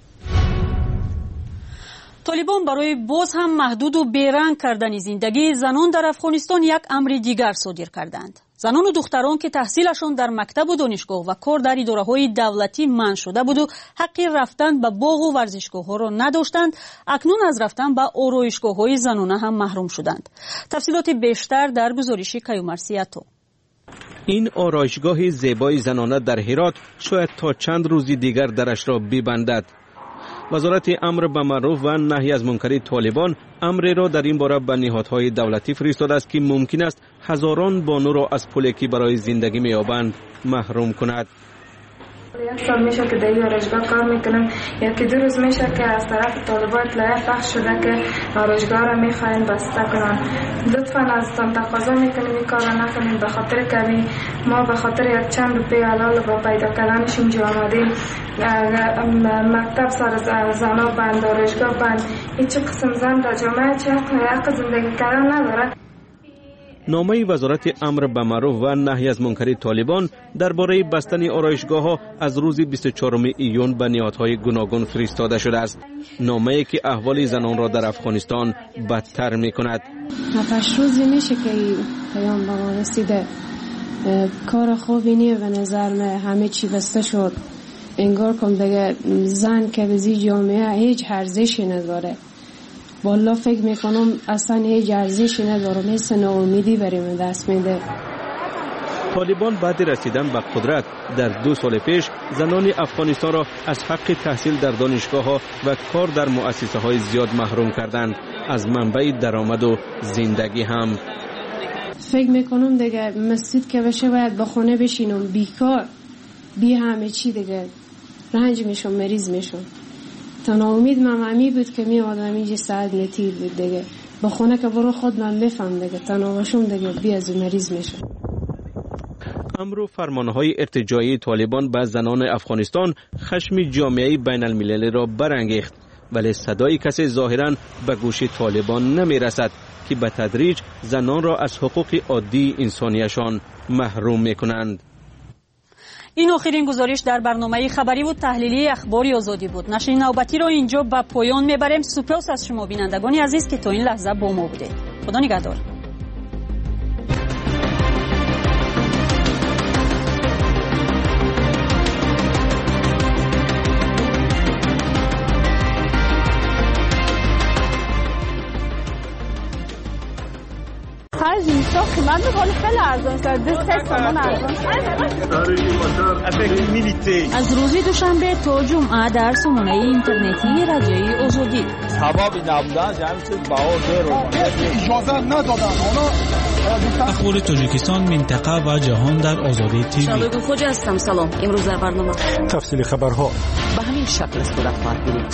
طالبان برای باز هم محدود و بیرنگ کردن زندگی زنان در افغانستان یک امر دیگر صادر کردند. زنان و دختران که تحصیلشان در مکتب و دانشگاه و کار در اداره‌های دولتی منع شده بود و حق رفتن به باغ و ورزشگاه‌ها را نداشتند، اکنون از رفتن به آرایشگاه‌های زنانه هم محروم شدند. تفصیلات بیشتر در گزارش کیومرسیاتو. این آرایشگاه زیبای زنانه در هرات شاید تا چند روزی دیگر درش را ببندد. وزارت امر به معروف و نهی از منکر طالبان امری را در این باره به نهادهای دولتی فرستاده است که ممکن است هزاران بانو را از پولی که برای زندگی می‌یابند محروم کند. یک سال میشه که در این آرایشگاه کار میکنم، یکی دو روز میشه که از طرف طالبان اطلاع پخش شده که آرایشگاه را میخواین بسته کنن. لطفا ازتان تقاضا میکنیم این کار را نکنیم، به خاطر که ما به خاطر یک چند روپیه حلال با پیدا کردنش اینجا آمدیم. مکتب سر زنا بند، آرایشگاه بند، هیچ قسم زن در جامعه چه حق زندگی کردن نداره. نامه وزارت امر به معروف و نهی از منکر طالبان درباره بستن آرایشگاه‌ها از روز 24 ایون به نهادهای گوناگون فرستاده شده است. نامه‌ای که احوال زنان را در افغانستان بدتر می‌کند. 7 روزی میشه که پیام به ما رسیده. کار خوبی نیه به نظر من، همه چی بسته شد. انگار کم دیگه زن که بزی جامعه هیچ ارزشی نداره. والله فکر میکنم اصلا هیچ ارزشی نداره، مثل ناامیدی بریم دست میده. طالبان بعد رسیدن به قدرت در 2 سال پیش زنان افغانستان را از حق تحصیل در دانشگاه‌ها و کار در مؤسسه‌های زیاد محروم کردند، از منبع درآمد و زندگی هم. فکر میکنم دیگه مسجد که بشه باید به خونه بشینم، بیکار، بی همه چی دیگه رنج میشم، مریض میشم. تنها امید من بود که می آدم اینجا ساعت نتیر بود دیگه، با خونه که برو خود من بفهم دیگه، تنها باشم دیگه بی از مریض میشه. امر و فرمانهای ارتجاعی طالبان به زنان افغانستان خشم جامعه بین المللی را برانگیخت، ولی صدای کسی ظاهرا به گوش طالبان نمی رسد که به تدریج زنان را از حقوق عادی انسانیشان محروم می کنند. این آخرین گزارش در برنامه خبری و تحلیلی اخبار آزادی بود. نشر نوبتی را اینجا به پایان میبریم. سپاس از شما بینندگان عزیز که تا این لحظه با ما بودید. خدا نگهدار. اینجا قیمت میکنه خیلی ارزان است، 3 تومان ارزان است. از روز دوشنبه تا جمعه در سامانه اینترنتی رادیوی آزادی. ثوابی نبودن همین چیز باور اجازه ندادن. اخبار تاجیکستان، منطقه و جهان در آزادی تیوی. شالوی خوجا هستم. سلام. امروز در برنامه تفصیل خبرها به همین شکل صورت خواهد گرفت.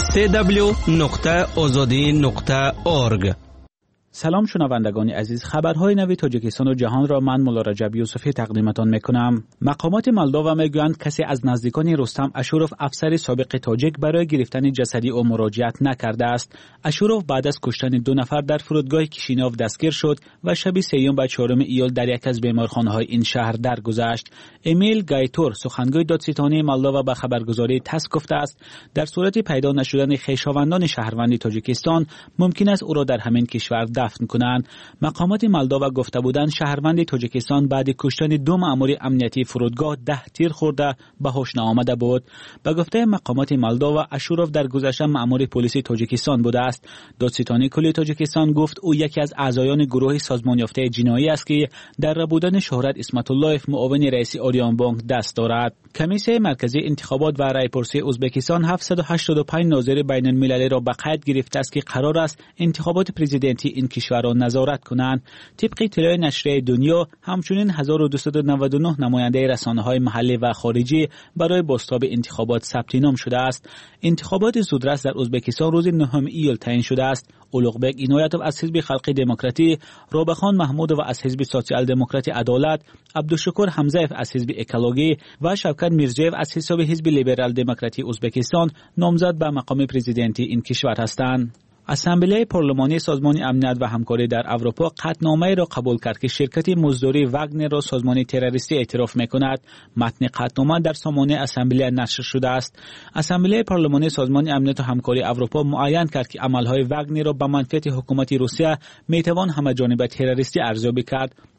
www.azadi.org. سلام شنوندگان عزیز، خبرهای نو تاجیکستان و جهان را من مولا رجب یوسفی تقدیمتان میکنم. مقامات مولداوا میگویند کسی از نزدیکان رستم اشوروف افسر سابق تاجیک برای گرفتن جسدی او مراجعت نکرده است. اشوروف بعد از کشتن 2 نفر در فرودگاه کیشینیو دستگیر شد و شب 3 و 4 ایول در یک از بیمارخانه‌های این شهر درگذشت. امیل گایتور سخنگوی دادستانی مولداوا به خبرگزاری تاس گفته است در صورت پیدا نشدن خویشاوندان شهروند تاجیکستان ممکن است او را در همین کشور دفن کنند. مقامات مولداوا گفته بودند شهروند تاجیکستان بعد کشتن 2 مأمور امنیتی فرودگاه 10 تیر خورده به هوش نآمده بود. به گفته مقامات مولداوا اشوروف در گذشته مأمور پلیس تاجیکستان بوده است. دادستانی کلی تاجیکستان گفت او یکی از اعضایان گروه سازمان یافته جنایی است که در ربودن شهرت اسمت اللهیف معاون رئیس آریان بانک دست دارد. کمیسیون مرکزی انتخابات و رایپرسی ازبکستان 785 ناظر بین المللی را به قید گرفته است که قرار است انتخابات پرزیدنتی این کشور را نظارت کنند. طبق اطلاع نشریه دنیا همچنین 1299 نماینده رسانه‌های محلی و خارجی برای بازتاب انتخابات ثبت نام شده است. انتخابات زودرس در ازبکستان روز 9 ایول تعیین شده است. اولوغبک اینایتوف از حزب خلق دموکراتی، رابخان محمود و از حزب سوسیال دموکراتی عدالت، عبدالشکور حمزه‌یف از حزب اکولوژی و شوکت میرزیف از حساب حزب لیبرال دموکراتی ازبکستان نامزد به مقام پرزیدنتی این کشور هستند. اسامبله پارلمانی سازمان امنیت و همکاری در اروپا قطعنامه را قبول کرد که شرکت مزدوری واگنر را سازمان تروریستی اعتراف می‌کند. متن قطعنامه در سامانه اسامبله نشر شده است. اسامبله پارلمانی سازمان امنیت و همکاری اروپا معین کرد که عملهای واگنر را به منفعت حکومت روسیه میتوان همه‌جانبه تروریستی ارزیابی کرد.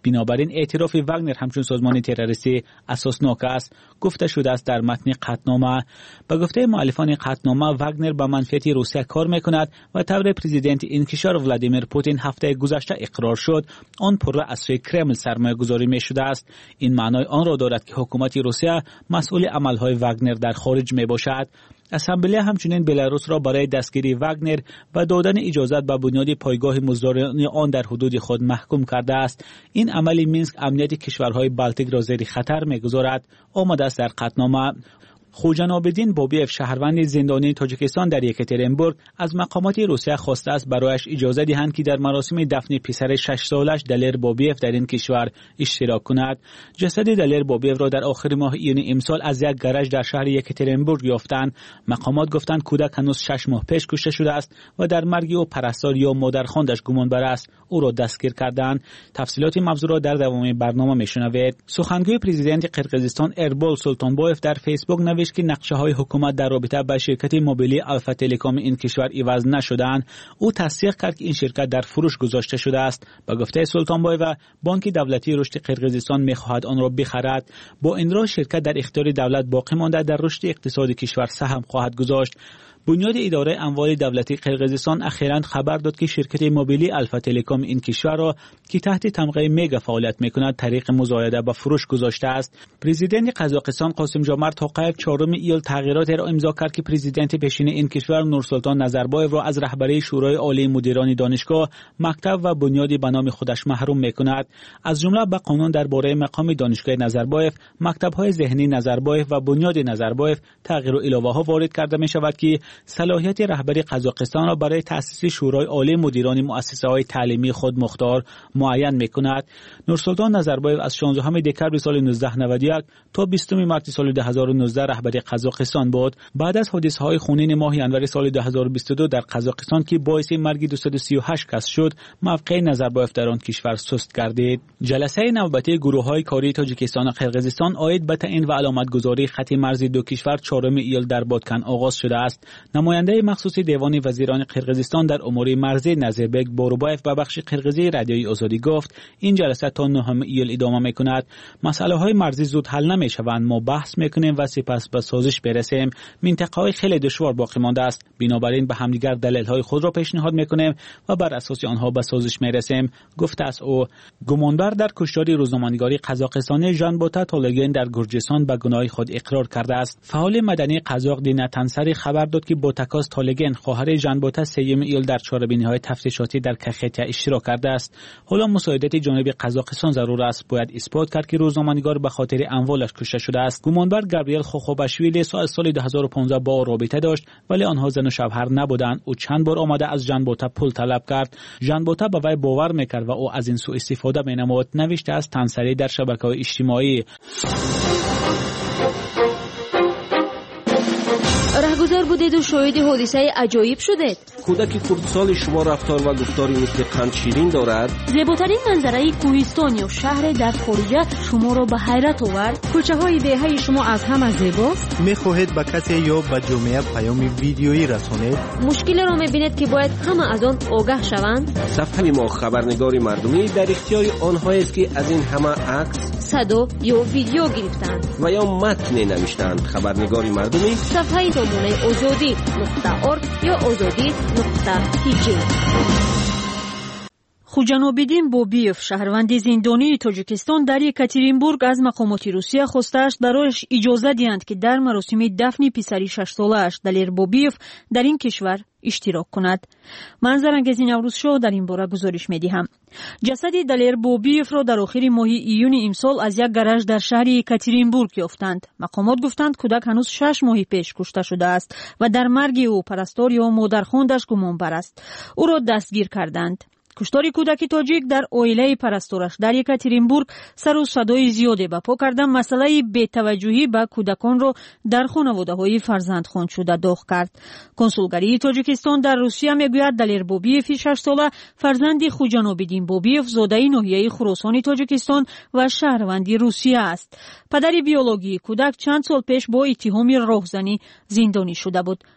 بنابراین اعتراف واگنر همچون سازمان تروریستی اساسناک است. گفته شده است در متن قطعنامه. به گفته مؤلفان قطعنامه واگنر به منفعت روسیه کار میکند و طور پرزیدنت این کشور ولادیمیر پوتین هفته گذشته اقرار شد آن پر از سوی کرمل سرمایه گذاری می شده است. این معنای آن را دارد که حکومت روسیه مسئول عملهای واگنر در خارج می باشد. اسامبله همچنین بلاروس را برای دستگیری واگنر و دادن اجازت به بنیاد پایگاه مزدوران آن در حدود خود محکوم کرده است. این عمل مینسک امنیت کشورهای بالتیک را زیر خطر می‌گذارد. آمده است در قطعنامه. خوجنابدین بوبیف شهروند زندانی تاجیکستان در یکاترینبورگ از مقامات روسیه خواسته است برایش اجازه دهند که در مراسم دفن پسر 6 سالش دلیر بوبیف در این کشور اشتراک کند. جسد دلیر بوبیف را در آخر ماه ایون امسال از یک گراژ در شهر یکاترینبورگ یافتند. مقامات گفتند کودک هنوز 6 ماه پیش کشته شده است و در مرگ او پرستار یا مادرخواندش گمان بر است. او را دستگیر کردند. تفصیلات موضوع را در ادامه برنامه میشنوید. سخنگوی پرزیدنت قرقیزستان اربول سولتانبایف در فیسبوک نوشت که نقشه های حکومت در رابطه با شرکت موبیلی الفا تلکام این کشور عوض نشدند. او تصدیق کرد که این شرکت در فروش گذاشته شده است. با گفته سولتانبایف بانک دولتی رشد قرقیزستان می‌خواهد آن را بخرد. با این راه شرکت در اختیار دولت باقی مانده در رشد اقتصادی کشور سهم خواهد گذاشت. بنیاد اداره اموال دولتی قرقیزستان اخیراً خبر داد که شرکت موبیلی الفا تلکام این کشور را که تحت تمغه میگا فعالیت میکند طریق مزایده به فروش گذاشته است. پرزیدنت قزاقستان قاسم جومرت توقیف 4 ایول تغییراتی را امضا کرد که پرزیدنت پیشین این کشور نورسلطان نظربایف را از رهبری شورای عالی مدیران دانشگاه، مکتب و بنیادی به نام خودش محروم میکند. از جمله به قانون درباره مقام دانشگاه نظربایف، مکتب‌های ذهنی نظربایف و بنیاد نظربایف تغییر و علاوه‌ها وارد کرده می‌شود که صلاحیت رهبری قزاقستان را برای تأسیس شورای عالی مدیران مؤسسه‌های تعلیمی خود مختار معین می‌کند. نورسلطان نظربایف از 16 دکمبر سال 1991 تا 20 مارس سال 2019 رهبری قزاقستان بود. بعد از حادثه‌های خونین ماه ژانویه سال 2022 در قزاقستان که باعث مرگ 238 کس شد، موقع نظربایف در آن کشور سست گردید. جلسه نوبتی گروه‌های کاری تاجیکستان و قرقیزستان عاید به تعیین و علامتگذاری خط مرزی دو کشور 4 ایول در بادکن آغاز شده است. نماینده مخصوص دیوان وزیران قرقیزستان در امور مرزی نظیربک بوروبایف به بخش قرقیزی رادیوی آزادی گفت این جلسه تا 9 ایول ادامه می‌کند. مسائل‌های مرزی زود حل نمی‌شوند. ما بحث می‌کنیم و سپس به سازش برسیم. منطقه‌های خیلی دشوار باقی مانده است. بنابراین به همدیگر دلایل‌های خود را پیشنهاد می‌کنیم و بر اساس آنها به سازش می‌رسیم. گفته است او. گمانبر در کشتار روزنامه‌نگاری قزاقستانی ژانبوتا تولگین در گرجستان به گناه خود اقرار کرده است. فعال مدنی قزاق دینا تنسری خبر داد که بوتاکاس تولگین خواهر ژانبوتا 3 ایول در چهاربینی‌های تفتیشاتی در کخیتیا اشتراک کرده است. حالا مساعدت جانب قزاقستان ضرور است. باید اثبات کرد که روزنامه‌نگار به خاطر اموالش کشته شده است. گمانبر گابریل خوخوباشویلی سال 2015 با رابطه داشت ولی آنها زن و شوهر نبودند. او چند بار آمده از ژانبوتا پول طلب کرد. ژانبوتا به وی باور می‌کرد و او از این سوء استفاده می‌نمود. نوشته است تنسری در شبکه‌های اجتماعی. رهگذر بودید و شاهد حادثه عجایب شدید. کودک خردسال شما رفتار و گفتاری مثل قند شیرین دارد. زیباترین منظره کوهستان یا شهر در خارج شما را به حیرت آورد. کوچه های دهه شما از همه زیباست. میخواهید به کسی یا به جامعه پیام ویدیویی رسانید. مشکلی را میبینید که باید همه از آن آگاه شوند. صفحه ما خبرنگاری مردمی در اختیار آنهایی است که از این همه عکس، صدا یا ویدیو گرفتند و یا متن نوشتند. خبرنگاری مردمی صفحه نمونه azodi.org یا azodi.tj. خوجنابدین بوبیف شهروند زندانی تاجیکستان در یکاترینبورگ از مقامات روسیه خواسته است برایش اجازه دهند که در مراسم دفن پسری 6 ساله‌اش دلیر بوبیف در این کشور اشتراک کند. من زرنگزی نوروز شو در این باره گزارش می‌دهم. جسد دلیر بوبیف را در آخر ماه ایون امسال از یک گراژ در شهر یکاترینبورگ یافتند. مقامات گفتند کودک هنوز 6 ماه پیش کشته شده است و در مرگ او پرستار یا مادرخواندش گمانبر است. او را دستگیر کردند. کشتار کودک تاجیک در اویله پرستارش در یکاترینبورگ سر و صدای زیادی به پا کرده مسئله بی‌توجهی به کودکان را در خانواده‌های فرزندخوانده شده داغ کرد. کنسولگری تاجیکستان در روسیه میگوید دلیر بوبیف 6 ساله فرزند خوجنابدین بوبیف زاده ناحیه خراسان تاجیکستان و شهروند روسیه است. پدر بیولوژی کودک چند سال پیش با اتهام راهزنی زندانی شده بود.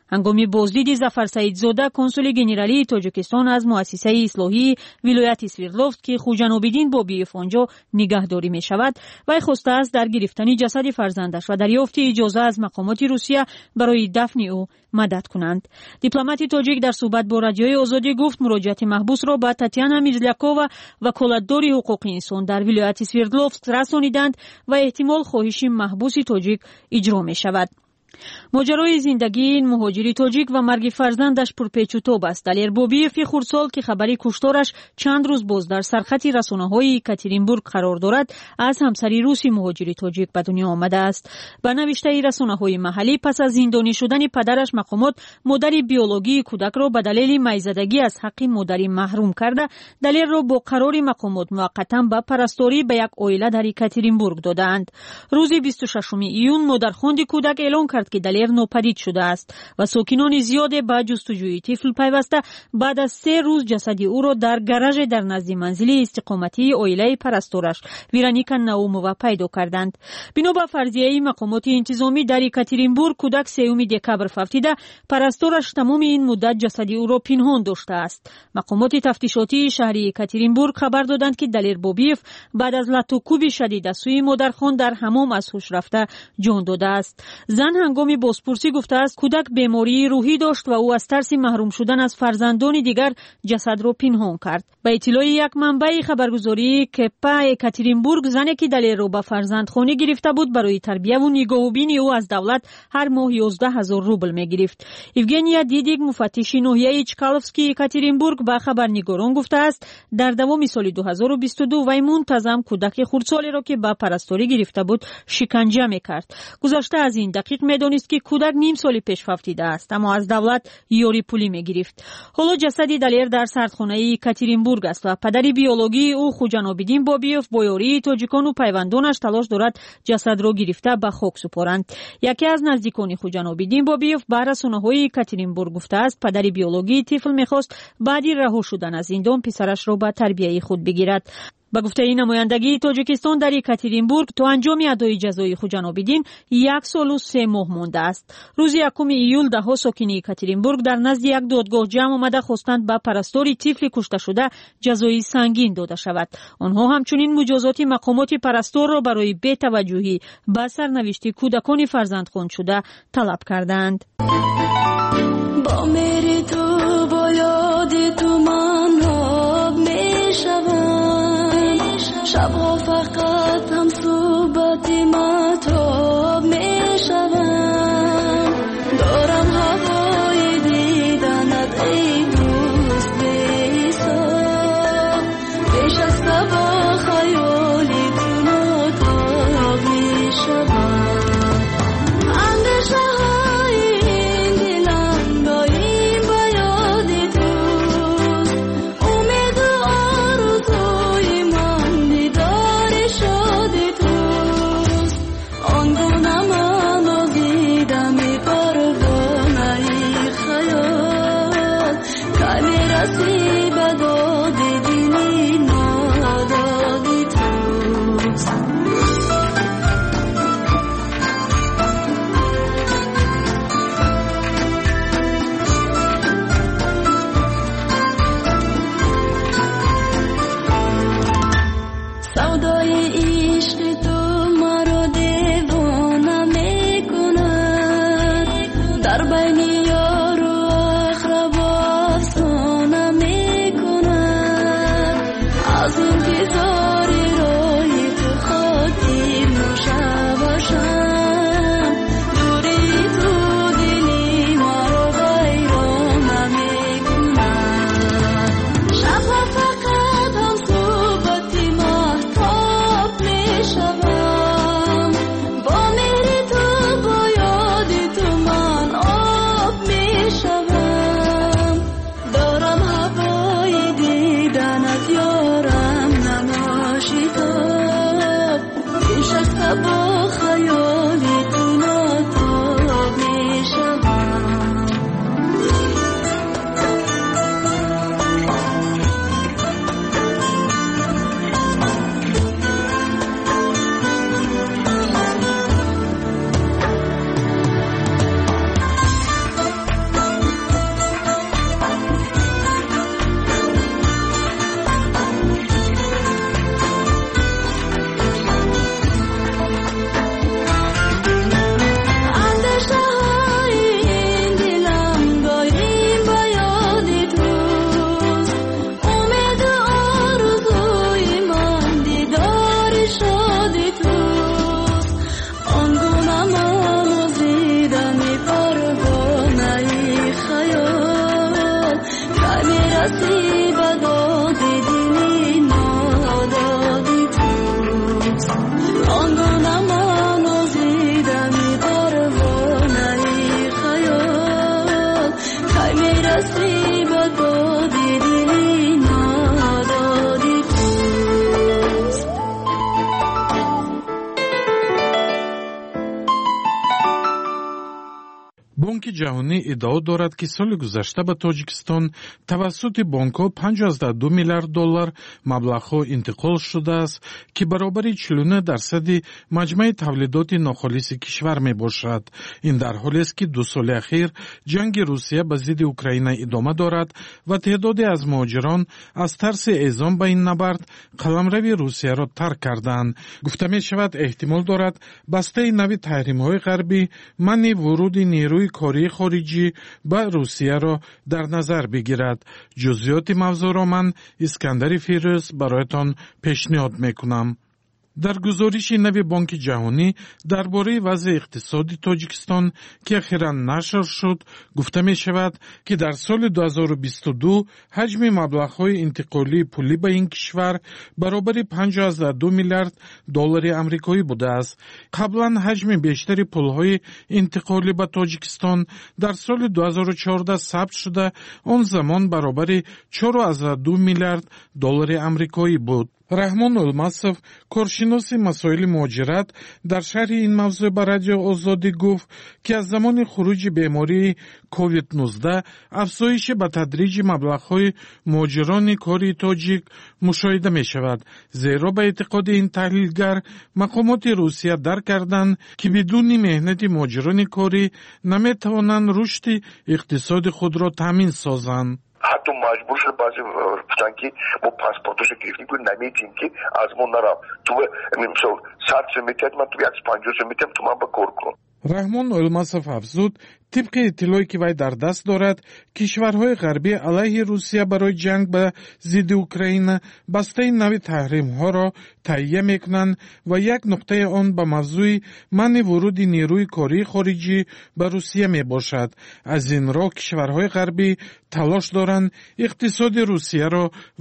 ҳангоми боздиди Зафар Саидзода консули генералии Тоҷикистон аз муассисаи ислоҳии вилояти Свердловск ки Хуҷанобиддин Бобиев онҷо нигаҳдорӣ мешавад, вай хостааст дар гирифтани ҷасади фарзандаш ва дарёфти иҷоза аз мақомоти Русия барои дафни ӯ мадад кунанд. Дипломати тоҷик дар суҳбат бо радиои Озодӣ гуфт, муроҷиати маҳбусро ба Татьяна Мирлякова, ваколатдори ҳуқуқи инсон дар вилояти Свердловск расониданд ва эҳтимол хоҳиши маҳбуси тоҷик иҷро мешавад. моҷарои зиндагии ин муҳоҷири тоҷик ва марги фарзандаш пурпечутоб аст. Далер Бобиеви хурдсол ки хабари куштораш чанд рӯз боз дар сархати расонаҳои Екатеринбург қарор дорад, аз ҳамсари руси муҳоҷири тоҷик ба дунё омадааст. ба навиштаи расонаҳои маҳаллӣ, пас аз зиндонӣ шудани падараш, мақомот модари биологии кӯдакро ба далели майзадагӣ аз ҳаққи модарӣ маҳрум карда, далерро бо қарори мақомот муваққатан ба парасторӣ ба як оила дар Екатеринбург додаанд. рӯзи 26 июн модархонди кӯдак эълон кард ки далер нопадид шудааст ва сокинони зиёде ба ҷустуҷӯи тифл пайваста баъд аз 3 рӯз ҷасади ӯро дар гараже дар назди манзили истиқоматии оилаи парастораш Вероника Наумова пайдо карданд. бино ба фарзияи мақомоти интизомӣ дар Екатеринбург, кӯдак 3 декабр фавтида парастораш тамоми ин муддат ҷасади ӯро пинҳон доштааст. мақомоти тафтишотии шаҳри Екатеринбург хабар доданд ки Далер Бобиев баъд аз латукуби шадид аз сӯи модархон дар ҳамом аз ҳуш рафта ҷон додааст. зан ҳангоми бозпурсӣ гуфтааст, кӯдак бемории рӯҳӣ дошт ва ӯ аз тарси маҳрум шудан аз фарзандони дигар ҷасадро пинҳон кард. ба иттилои як манбаи хабаргузории КП Екатеринбург, зане ки Далерро ба фарзандхонӣ гирифта буд, барои тарбияву нигоҳубини ӯ аз давлат ҳар моҳ 11 000 рубл мегирифт. Евгения Дидик, муфаттиши ноҳияи Чкаловски Екатеринбург, ба хабарнигорон гуфтааст, дар давоми соли 2022 вай мунтазам кӯдаки хурдсолеро ки ба парасторӣ гирифта буд шиканҷа мекард. гузашта аз ин дақиқ медонист ки кӯдак ним соли пеш фавтидааст, аммо аз давлат ёри пулӣ мегирифт. ҳоло ҷасади Далер дар сардхонаи Екатеринбург аст ва падари биологии ӯ Хуҷанобиддин Бобиев бо ёрии тоҷикону пайвандонаш талош дорад ҷасадро гирифта ба хок супоранд. яке аз наздикони Хуҷанобиддин Бобиев ба расонаҳои Екатеринбург гуфтааст, падари биологии тифл мехост баъди раҳо шудан аз зиндон писарашро ба тарбияи худ бигирад. ба гуфтаи намояндагии Тоҷикистон дар Екатеринбург, то анҷоми адои ҷазои Хуҷанобиддин 1 солу 3 моҳ мондааст. рӯзи 1 июл даҳо сокини Екатеринбург дар назди як додгоҳ ҷамъ омада хостанд ба парастори тифли кушташуда ҷазои сангин дода шавад. онҳо ҳамчунин муҷозоти мақомоти парасторро барои бетаваҷҷӯҳӣ ба сарнавишти кӯдакони фарзандхоншуда талаб карданд. با میری تو با یادی تو من آب میشوم شبها فقط هم صحبتی مطاب میشوم دارم هوای دیدنت ای دوست بی‌حساب پیش از با خیالی تو مطاب میشوم اندیشه های این دلم با این ҷаҳонӣ иддао дорад, ки соли гузашта ба Тоҷикистон тавассути бонкҳо $52 миллиард маблағҳо интиқол шудааст, ки баробари 49% маҷмӯи тавлидоти нохолиси кишвар мебошад. ин дар ҳолест, ки 2 соли ахир ҷанги Русия ба зидди Украина идома дорад ва теъдоде аз муҳоҷирон аз тарси эъзом ба ин набард қаламрави Русияро тарк карданд. гуфта мешавад, эҳтимол дорад бастаи нави таҳримҳои ғарбӣ манъи вуруди нерӯи кории хориҷӣ ба Русияро дар назар бигирад. ҷузъиёти мавзӯъро ман Искандари Фирӯз бароятон пешниҳод мекунам. дар гузориши нави Бонки ҷаҳонӣ дар бораи вазъи иқтисоди Тоҷикистон, ки ахиран нашр шуд, гуфта мешавад, ки дар соли 2022 ҳаҷми маблағҳои интиқолии пулӣ ба ин кишвар баробари $52 миллиард амрикоӣ будааст. қаблан ҳаҷми бештари пулҳои интиқолӣ ба Тоҷикистон дар соли 2014 сабт шуда, он замон баробари $4.2 миллиард амрикоӣ буд. раҳмон улмасов, коршиноси масоили муҳоҷират, дар шарҳи ин мавзӯъ ба Радио Озодӣ гуфт, ки аз замони хуруҷи бемории COVID-19 афзоиши ба тадриҷи маблағҳои муҳоҷирони кории тоҷик мушоҳида мешавад. зеро ба эътиқоди ин таҳлилгар, мақомоти Русия дарк карданд, ки бидуни меҳнати муҳоҷирони корӣ наметавонанд рушди иқтисоди худро таъмин созанд. حتی مجبور شد بعضی گفتن که ما پاسپورتش گرفتیم که نمیتیم که از ما نرم تو مثلا 100 میتید من تو 150 میتیم تو من با کار کنم. раҳмон улмасов афзуд, тибқи иттилоe ки вай дар даст дорад, кишварҳои ғарбӣ алайҳи Русия барои ҷанг ба зидди Украина бастаи нави таҳримҳоро таҳия мекунанд ва як нуқтаи он ба мавзӯи манъи вуруди нерӯи кории хориҷӣ ба Русия мебошад. аз ин роҳ кишварҳои ғарбӣ талош доранд иқтисоди Русияро